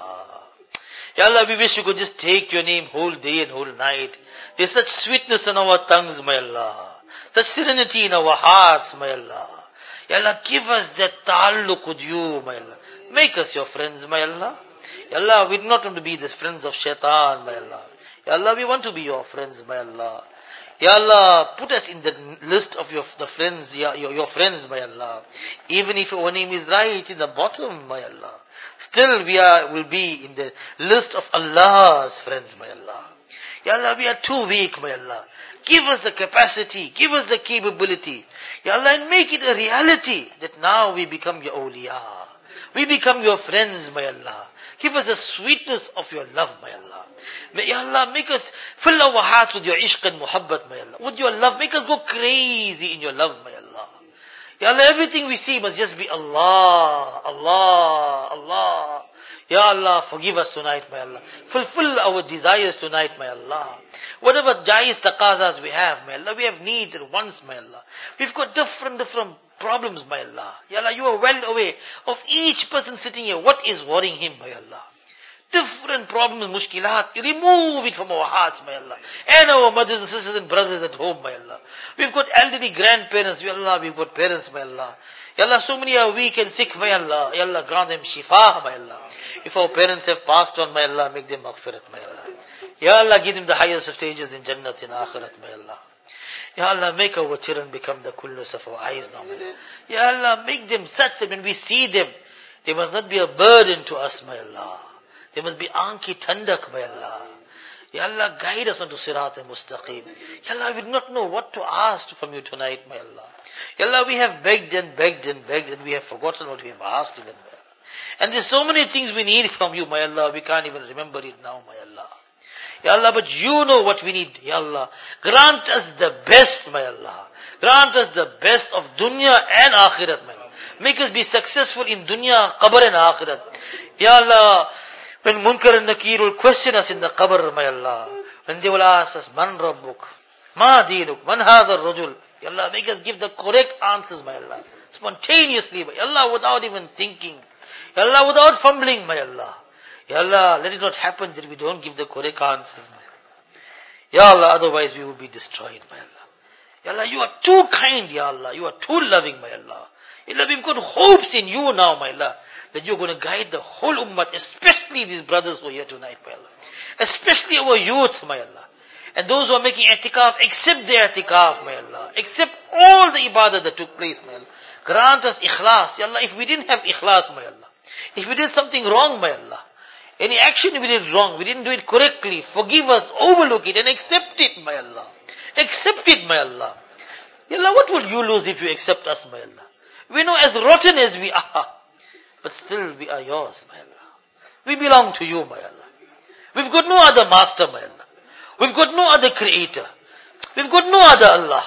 Ya Allah, we wish you could just take your name whole day and whole night. There's such sweetness in our tongues, my Allah. Such serenity in our hearts, my Allah. Ya Allah, give us that ta'alluq with you, my Allah. Make us your friends, my Allah. Ya Allah, we do not want to be the friends of shaitan, my Allah. Ya Allah, we want to be your friends, my Allah. Ya Allah, put us in the list of your the friends, your, your, your friends, my Allah. Even if our name is right in the bottom, my Allah, still we are will be in the list of Allah's friends, my Allah. Ya Allah, we are too weak, my Allah. Give us the capacity, give us the capability. Ya Allah, and make it a reality that now we become your awliya. We become your friends, my Allah. Give us the sweetness of your love, my Allah. May Ya Allah make us fill our hearts with your ishq and muhabbat, my Allah. With your love, make us go crazy in your love, my Allah. Ya Allah, everything we see must just be Allah, Allah, Allah. Ya Allah, forgive us tonight, my Allah. Fulfill our desires tonight, my Allah. Whatever jais taqazas we have, my Allah, we have needs and wants, my Allah. We've got different, different problems, my Allah. Ya Allah, you are well aware of each person sitting here. What is worrying him, my Allah? Different problems, mushkilat. Remove it from our hearts, my Allah. And our mothers and sisters and brothers at home, my Allah. We've got elderly grandparents, my Allah. We've got parents, my Allah. Ya Allah, so many are weak and sick, my Allah. Ya Allah, grant them shifa, my Allah. If our parents have passed on, my Allah, make them maghfirat, my Allah. Ya Allah, give them the highest of stages in Jannat, in Akhirat, my Allah. Ya Allah, make our children become the coolness of our eyes now, my Allah. Ya Allah, make them such that when we see them, they must not be a burden to us, my Allah. They must be anki tandak, my Allah. Ya Allah, guide us onto Sirat al-Mustaqim. Ya Allah, we do not know what to ask from you tonight, my Allah. Ya Allah, we have begged and begged and begged and we have forgotten what we have asked even, my Allah. And there's so many things we need from you, my Allah, we can't even remember it now, my Allah. Ya Allah, but you know what we need, Ya Allah. Grant us the best, my Allah. Grant us the best of dunya and akhirat, my Allah. Make us be successful in dunya, qabr and akhirat. Ya Allah, when Munkar and Nakir will question us in the qabr, my Allah, when they will ask us, Man Rabbuk, Ma Dinuk, Man Hadar Rajul, Ya Allah, make us give the correct answers, my Allah. Spontaneously, my Allah, without even thinking. Ya Allah, without fumbling, my Allah. Ya Allah, let it not happen that we don't give the correct answers, my Allah. Ya Allah, otherwise we will be destroyed, my Allah. Ya Allah, you are too kind, Ya Allah. You are too loving, my Allah. Ya Allah, we've got hopes in you now, my Allah, that you're going to guide the whole ummah, especially these brothers who are here tonight, my Allah. Especially our youth, my Allah. And those who are making i'tikaf, accept the i'tikaf, my Allah. Accept all the ibadah that took place, my Allah. Grant us ikhlas, Ya Allah. If we didn't have ikhlas, my Allah. If we did something wrong, my Allah. Any action we did wrong, we didn't do it correctly, forgive us, overlook it and accept it, my Allah. Accept it, my Allah. Ya Allah, what will you lose if you accept us, my Allah? We know as rotten as we are, but still we are yours, my Allah. We belong to you, my Allah. We've got no other master, my Allah. We've got no other creator. We've got no other Allah.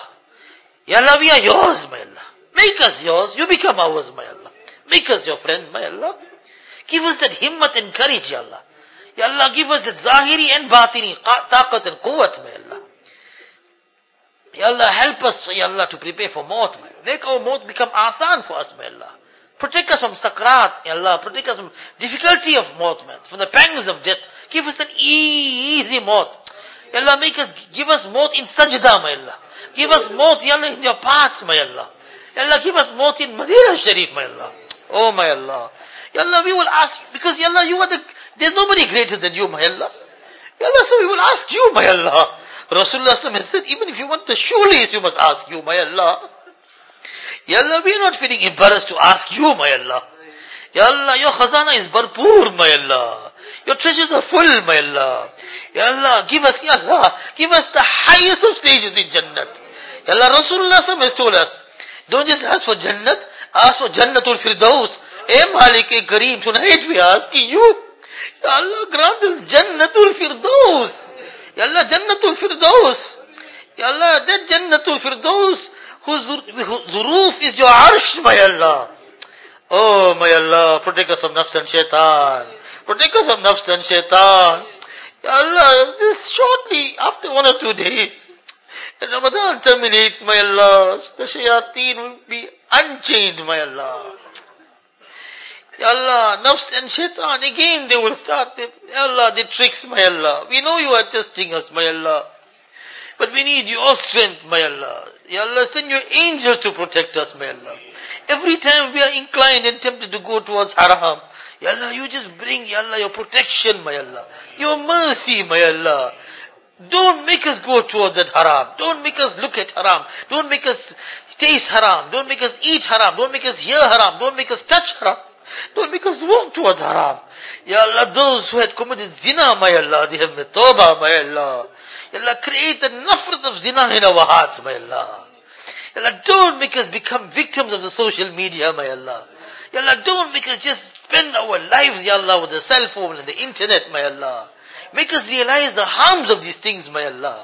Ya Allah, we are yours, my Allah. Make us yours, you become ours, my Allah. Make us your friend, my Allah. Give us that himmat and courage, Ya Allah. Ya Allah, give us that zahiri and batini, taqat and quwwat, may Allah. Ya Allah, help us, Ya Allah, to prepare for maut, may Allah. Make our maut become asan for us, may Allah. Protect us from sakrat, Ya Allah. Protect us from difficulty of maut, man. From the pangs of death. Give us an easy maut. Ya Allah, make us, give us maut in sajda, may Allah. Give us maut, Ya Allah, in your paths, may Allah. Ya Allah, give us maut in Madinah Sharif, may Allah. Oh, my Allah. Ya Allah, we will ask, because Ya Allah, you are the, there's nobody greater than you, my Allah. Ya Allah, so we will ask you, my Allah. Rasulullah has said, even if you want the shoelace, you must ask you, my Allah. Ya Allah, we are not feeling embarrassed to ask you, my Allah. Ya Allah, your khazana is barpoor, my Allah. Your treasures are full, my Allah. Ya Allah, give us, Ya Allah, give us the highest of stages in Jannat. Ya Allah, Rasulullah has told us, don't just ask for Jannat, ask for Jannatul Firdaus. Eh Malik, eh Kareem, tonight we are asking you, Ya Allah, grant us Jannatul Firdaus. Ya Allah, Jannatul Firdaus. Ya Allah, that Jannatul Firdaus, whose, whose roof is your arsh, my Allah. Oh, my Allah, protect us from nafs and shaitan. Protect us from nafs and shaitan. Ya Allah, just shortly, after one or two days, when Ramadan terminates, my Allah, the shayateen will be unchained, my Allah. Ya Allah, nafs and shaitan, again they will start, their, Ya Allah, the tricks, my Allah. We know you are testing us, my Allah. But we need your strength, my Allah. Ya Allah, send your angels to protect us, my Allah. Every time we are inclined and tempted to go towards haram, Ya Allah, you just bring, Ya Allah, your protection, my Allah. Your mercy, my Allah. Don't make us go towards that haram. Don't make us look at haram. Don't make us taste haram. Don't make us eat haram. Don't make us hear haram. Don't make us touch haram. Don't make us walk towards haram. Ya Allah, those who had committed zina, my Allah, they have made tawbah, my Allah. Ya Allah, create a nafrat of zina in our hearts, my Allah. Ya Allah, don't make us become victims of the social media, my Allah. Ya Allah, don't make us just spend our lives, Ya Allah, with the cell phone and the internet, my Allah. Make us realize the harms of these things, my Allah.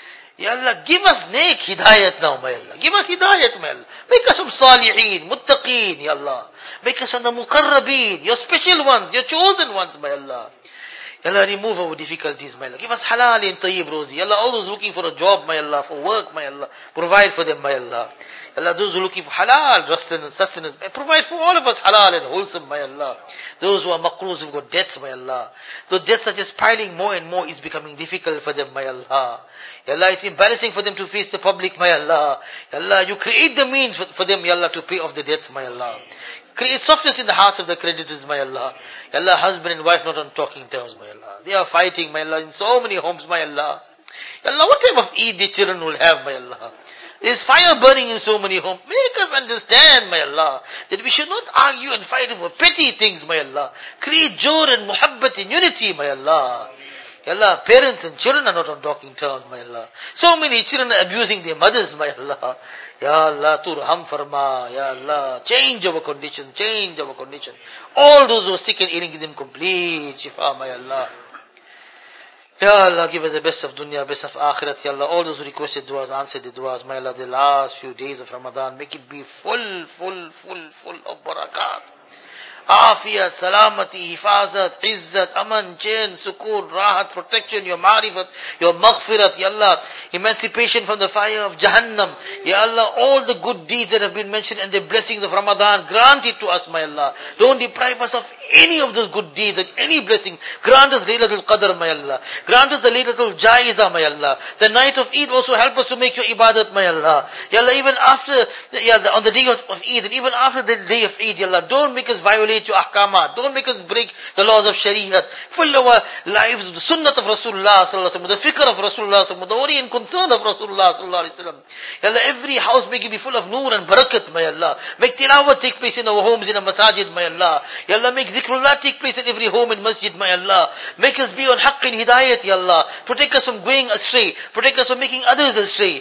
Ya Allah, give us neck hidayat now, my Allah. Give us hidayat, my Allah. Make us from salihin, muttaqeen, Ya Allah. Make us from the muqarrabeen, your special ones, your chosen ones, my Allah. Ya Allah, remove our difficulties, my Allah. Give us halal and tayyib rozi. Ya Allah, all those looking for a job, my Allah, for work, my Allah, provide for them, my Allah. Ya Allah, those who are looking for halal sustenance, provide for all of us halal and wholesome, my Allah. Those who are maqroos, who've got debts, my Allah. Those debts are just piling more and more, is becoming difficult for them, my Allah. Ya Allah, it's embarrassing for them to face the public, my Allah. Ya Allah, you create the means for, for them, Ya Allah, to pay off the debts, my Allah. Create softness in the hearts of the creditors, my Allah. Ya Allah, husband and wife not on talking terms, my Allah. They are fighting, my Allah, in so many homes, my Allah. Ya Allah, what type of Eid the children will have, my Allah? There is fire burning in so many homes. Make us understand, my Allah, that we should not argue and fight over petty things, my Allah. Create joy and muhabbat and unity, my Allah. Ya Allah, parents and children are not on talking terms, my Allah. So many children are abusing their mothers, my Allah. Ya Allah, tu raham farma, Ya Allah, change our condition, change our condition. All those who are sick and ailing, give them complete shifa, my Allah. Ya Allah, give us the best of dunya, best of akhirat, Ya Allah. All those who requested du'as, answered the du'as, my Allah, the last few days of Ramadan, make it be full, full, full, full of barakat. Afiyat, salamati, hifazat, izzat, aman, chain, sukoon, rahat, protection, your ma'rifat, your maghfirat, Ya Allah, emancipation from the fire of Jahannam. Ya Allah, all the good deeds that have been mentioned and the blessings of Ramadan, grant it to us, my Allah. Don't deprive us of any of those good deeds and any blessing. Grant us Laylatul Qadr, my Allah. Grant us the Laylatul Jaiza, my Allah. The night of Eid also help us to make your ibadat, my Allah. Ya Allah, even after, ya Allah, on the day of, of Eid and even after the day of Eid, Ya Allah, don't make us violate your ahkamat. Don't make us break the laws of Shariat. Fill our lives with the sunnat of Rasulullah sallallahu alaihi wasallam, the fikr of Rasulullah sallallahu alaihi wasallam, the worry and concern of Rasulullah sallallahu alaihi wasallam. Ya Allah, every house make it be full of noor and barakat, my Allah. Make tilawat take place in our homes, in our masajid, my Allah. Ya Allah, make zikrullah take place in every home and masjid, my Allah. Make us be on haqq and hidayat, Ya Allah. Protect us from going astray. Protect us from making others astray.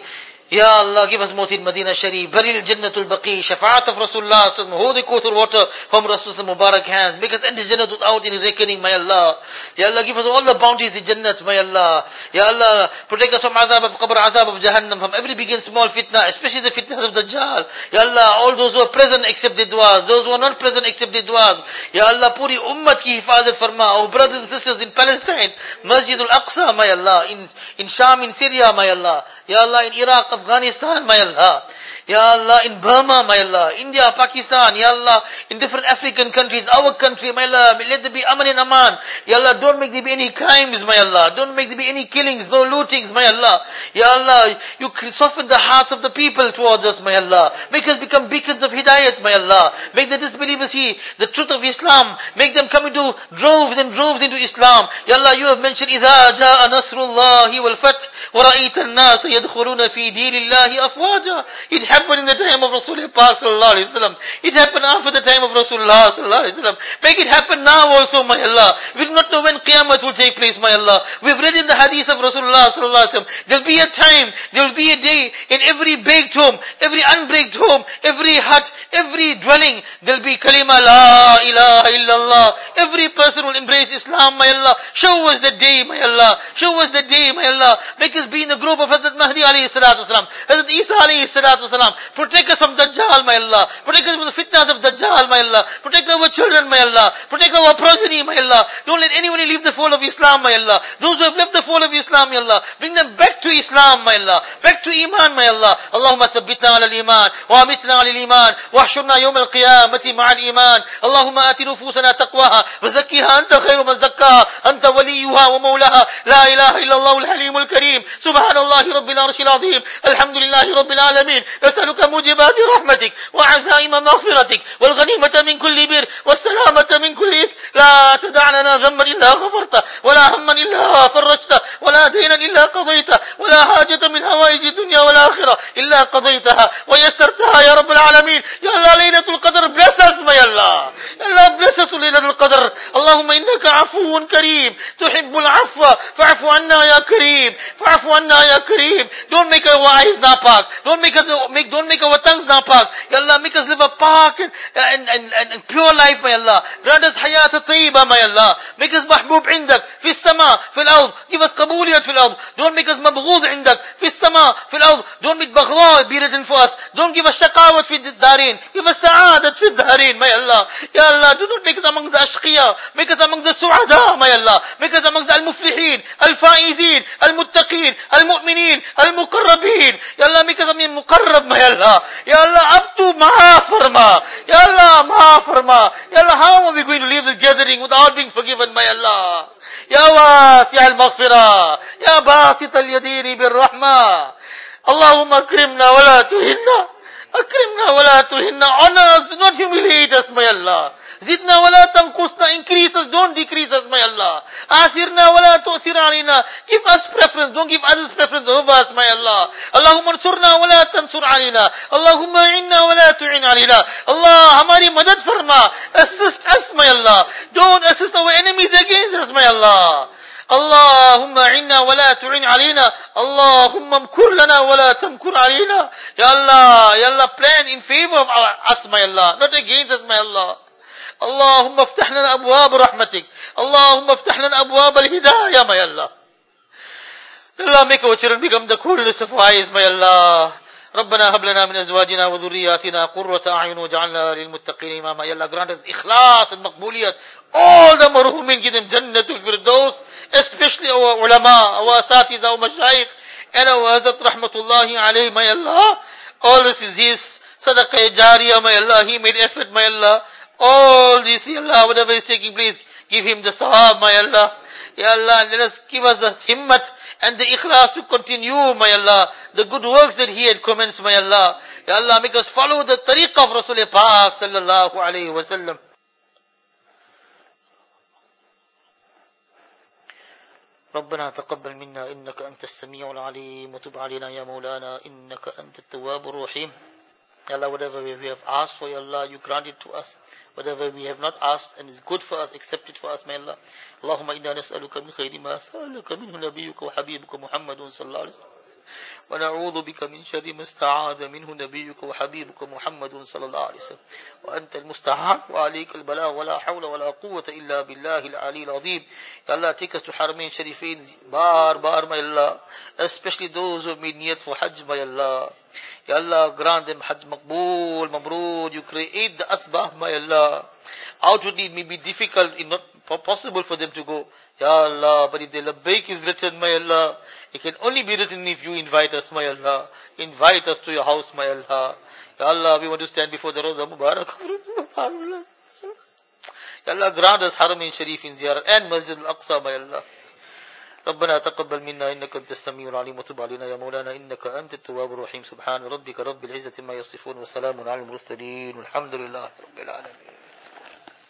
Ya Allah, give us Mawt in Medina Sharif, Baril Jannatul Baqi, Shafa'at of Rasulullah, hold the Kothur water from Rasulullah Mubarak hands, make us enter Jannat without any reckoning, my Allah. Ya Allah, give us all the bounties in Jannat, my Allah. Ya Allah, protect us from azab of Qabr, azab of Jahannam, from every big and small fitna, especially the fitna of Dajjal. Ya Allah, all those who are present accept their du'as, those who are not present accept their du'as. Ya Allah, puri ummat ki hifazat farma, our brothers and sisters in Palestine, Masjid al-Aqsa, my Allah, in, in Sham, in Syria, my Allah. Ya Allah, in Iraq, Afghanistan, my Allah. Ya Allah, in Burma, my Allah. India, Pakistan, Ya Allah, in different African countries, our country, my Allah. Let there be aman and aman. Ya Allah, don't make there be any crimes, my Allah. Don't make there be any killings, no lootings, my Allah. Ya Allah, you soften the hearts of the people towards us, my Allah. Make us become beacons of hidayat, my Allah. Make the disbelievers see the truth of Islam. Make them come into droves and droves into Islam. Ya Allah, you have mentioned, إِذَا جَاءَ نَصْرُ اللَّهِ وَالْفَتْحِ وَرَأَيْتَ النَّاسَ يَدْخُلُونَ فِي دِينِ اللَّهِ أَفْوَاجًا. It happened in the time of Rasulullah Pak sallallahu alaihi wasallam. It happened after the time of Rasulullah sallallahu alaihi wasallam. Make it happen now also, my Allah. We do not know when Qiyamah will take place, my Allah. We've read in the hadith of Rasulullah sallallahu alaihi wasallam. There'll be a time, there'll be a day in every baked home, every unbaked home, every hut, every dwelling, there'll be kalima la ilaha illallah. Every person will embrace Islam, my Allah. Show us the day, my Allah. Show us the day, my Allah. Make us be in the group of Hazrat Mahdi alayhi salatu wasalam, Hazrat Isa alayhi salatu wasalam. Protect us from Dajjal, my Allah. Protect us from the fitnas of Dajjal, my Allah. Protect our children, my Allah. Protect our progeny, my Allah. Don't let anyone leave the fold of Islam, my Allah. Those who have left the fold of Islam, my Allah, bring them back to Islam, my Allah. Back to Iman, my Allah. Allahumma sabbitna ala al-iman, wa amitna ala al-iman, wa ahshurna yawm al-qiyamati ma'a al-iman. Allahumma ati nufusana taqwaha, wa zakkiha anta khayru man zakkaha, anta waliyuha wa mawlaha. La ilaha illa Allah al-halim al-kareem. Subhanallahi rabbil arshil azim. Alhamdulillahi rabbil alamin. نسألك موجبات رحمتك وعزائم مغفرتك والغنيمة من كل بر والسلامة من كل إثم. لا تدع لنا ذنبا إلا غفرته ولا هما إلا فرجته ولا دينا إلا قضيته ولا حاجة من هوائج الدنيا والآخرة إلا قضيتها ويسرتها يا رب العالمين. يا الله, ليلة القدر, bless us, my Allah. Ya Allah, bless us ليلة القدر. اللهم إنك عفو كريم تحب العفو فاعف عنا يا كريم فاعف عنا يا كريم. Don't make our eyes napak. Don't make us Make, don't make our tongues napak. Ya Allah, make us live a park and, and, and, and, and pure life, my Allah. Grant us hayat tayyiba, my Allah. Make us mahbub indak, fi sama, fil ard. Give us qabuliyat fil ard. Don't make us mabghud indak, fi sama, fil ard. Don't make baghda be written for us. Don't give us shaqawat fi darin. Give us sa'adat fi darin, my Allah. Ya Allah, do not make us among the ashqiya. Make us among the su'ada, my Allah. Make us among the al-muflihin, al-faizin, al-muttaqin, al-mu'minin, al-muqarrabin. Ya Allah, make us among muqarrab, my Allah. Ya Allah, up to maaf farma. Ya Allah, maaf farma. Ya Allah, how are we going to leave this gathering without being forgiven, my Allah? Ya wasi' al-maghfirah. Ya basit al-yadini bir-rahmah. Allahumma akrimna wa la tuhinna. Akrimna wa la tuhinna. Honor us, not humiliate us, my Allah. Zidna wa la tanqusna. Increase us, don't decrease us, my Allah. Asirna wa la tu'sir alina. Give us preference, don't give others preference over us, my Allah. Allahumma ansurna wa la tansur alina. Allahumma inna wa la tu'in alina. Allah, hamari madad farma. Assist us, my Allah. Don't assist our enemies against us, my Allah. Allahumma inna wa la tu'in alina. Allahumma mkur lana wa la tamkur alina. Ya Allah, Ya Allah, plan in favor of our, us, my Allah, not against us, my Allah. اللهم افتح لنا أبواب رحمتك. اللهم افتح لنا أبواب الهداية, my Allah. Allah, make our children become the coolest of eyes, my Allah. ربنا هب لنا من أزواجنا وذرياتنا قرة أعين واجعلنا للمتقين إماما. Ya Allah, grant us ikhlas and maqbuliyat. All the marhumin, give them Jannatul Firdaus, especially our ulama, our asatid, our mashayikh, and our Hazrat Rahmatullahi alayhi, my Allah. All this is his sadaqah jariyah, my Allah. He made effort, my Allah. All this, Ya Allah, whatever is taking place, give him the sawab, my Allah. Ya Allah, let us give us the himmat and the ikhlas to continue, my Allah, the good works that he had commenced, my Allah. Ya Allah, make us follow the tariqah of Rasulullah Pak sallallahu alayhi wa sallam. ربنا تقبل منا إنك أنت السميع العليم وتب علينا يا مولانا إنك أنت التواب الرحيم. Ya Allah, whatever we have asked for, Ya Allah, you grant it to us. Whatever we have not asked and is good for us, accept it for us, my Allah. Allahumma inna nas'aluka min khayri ma sa'alaka minhu nabiyyuka wa habibuka Muhammadun sallallahu alayhi wa sallam. ونعوذ بك من شر ما استعاذ منه نبيك وحبيبك محمد صلى الله عليه وسلم وأنت المستعان وعليك البلاغ ولا حول ولا قوة إلا بالله العلي العظيم. Ya Allah, take us to Haramain Sharifain bar bar, my Allah, especially those who have made niyat for Hajj, my Allah. Ya Allah, grant them Hajj Maqbool, Mamrood. You create the asbab, my Allah. Outwardly it may be difficult, it's not possible for them to go. Ya Allah, but if the labbaik is written, my Allah, it can only be written if you invite us, my Allah. Invite us to your house, my Allah. Ya Allah, we want to stand before the Rawza Mubarak. Ya Allah, grant us Haramain Sharif in Ziyarat and Masjid Al-Aqsa, my Allah. ربنا تقبل منا إنك أنت السميع العليم وتب علينا يا مولانا إنك أنت التواب الرحيم. سبحان ربك رب العزة ما يصفون وسلام على المرسلين والحمد لله رب العالمين.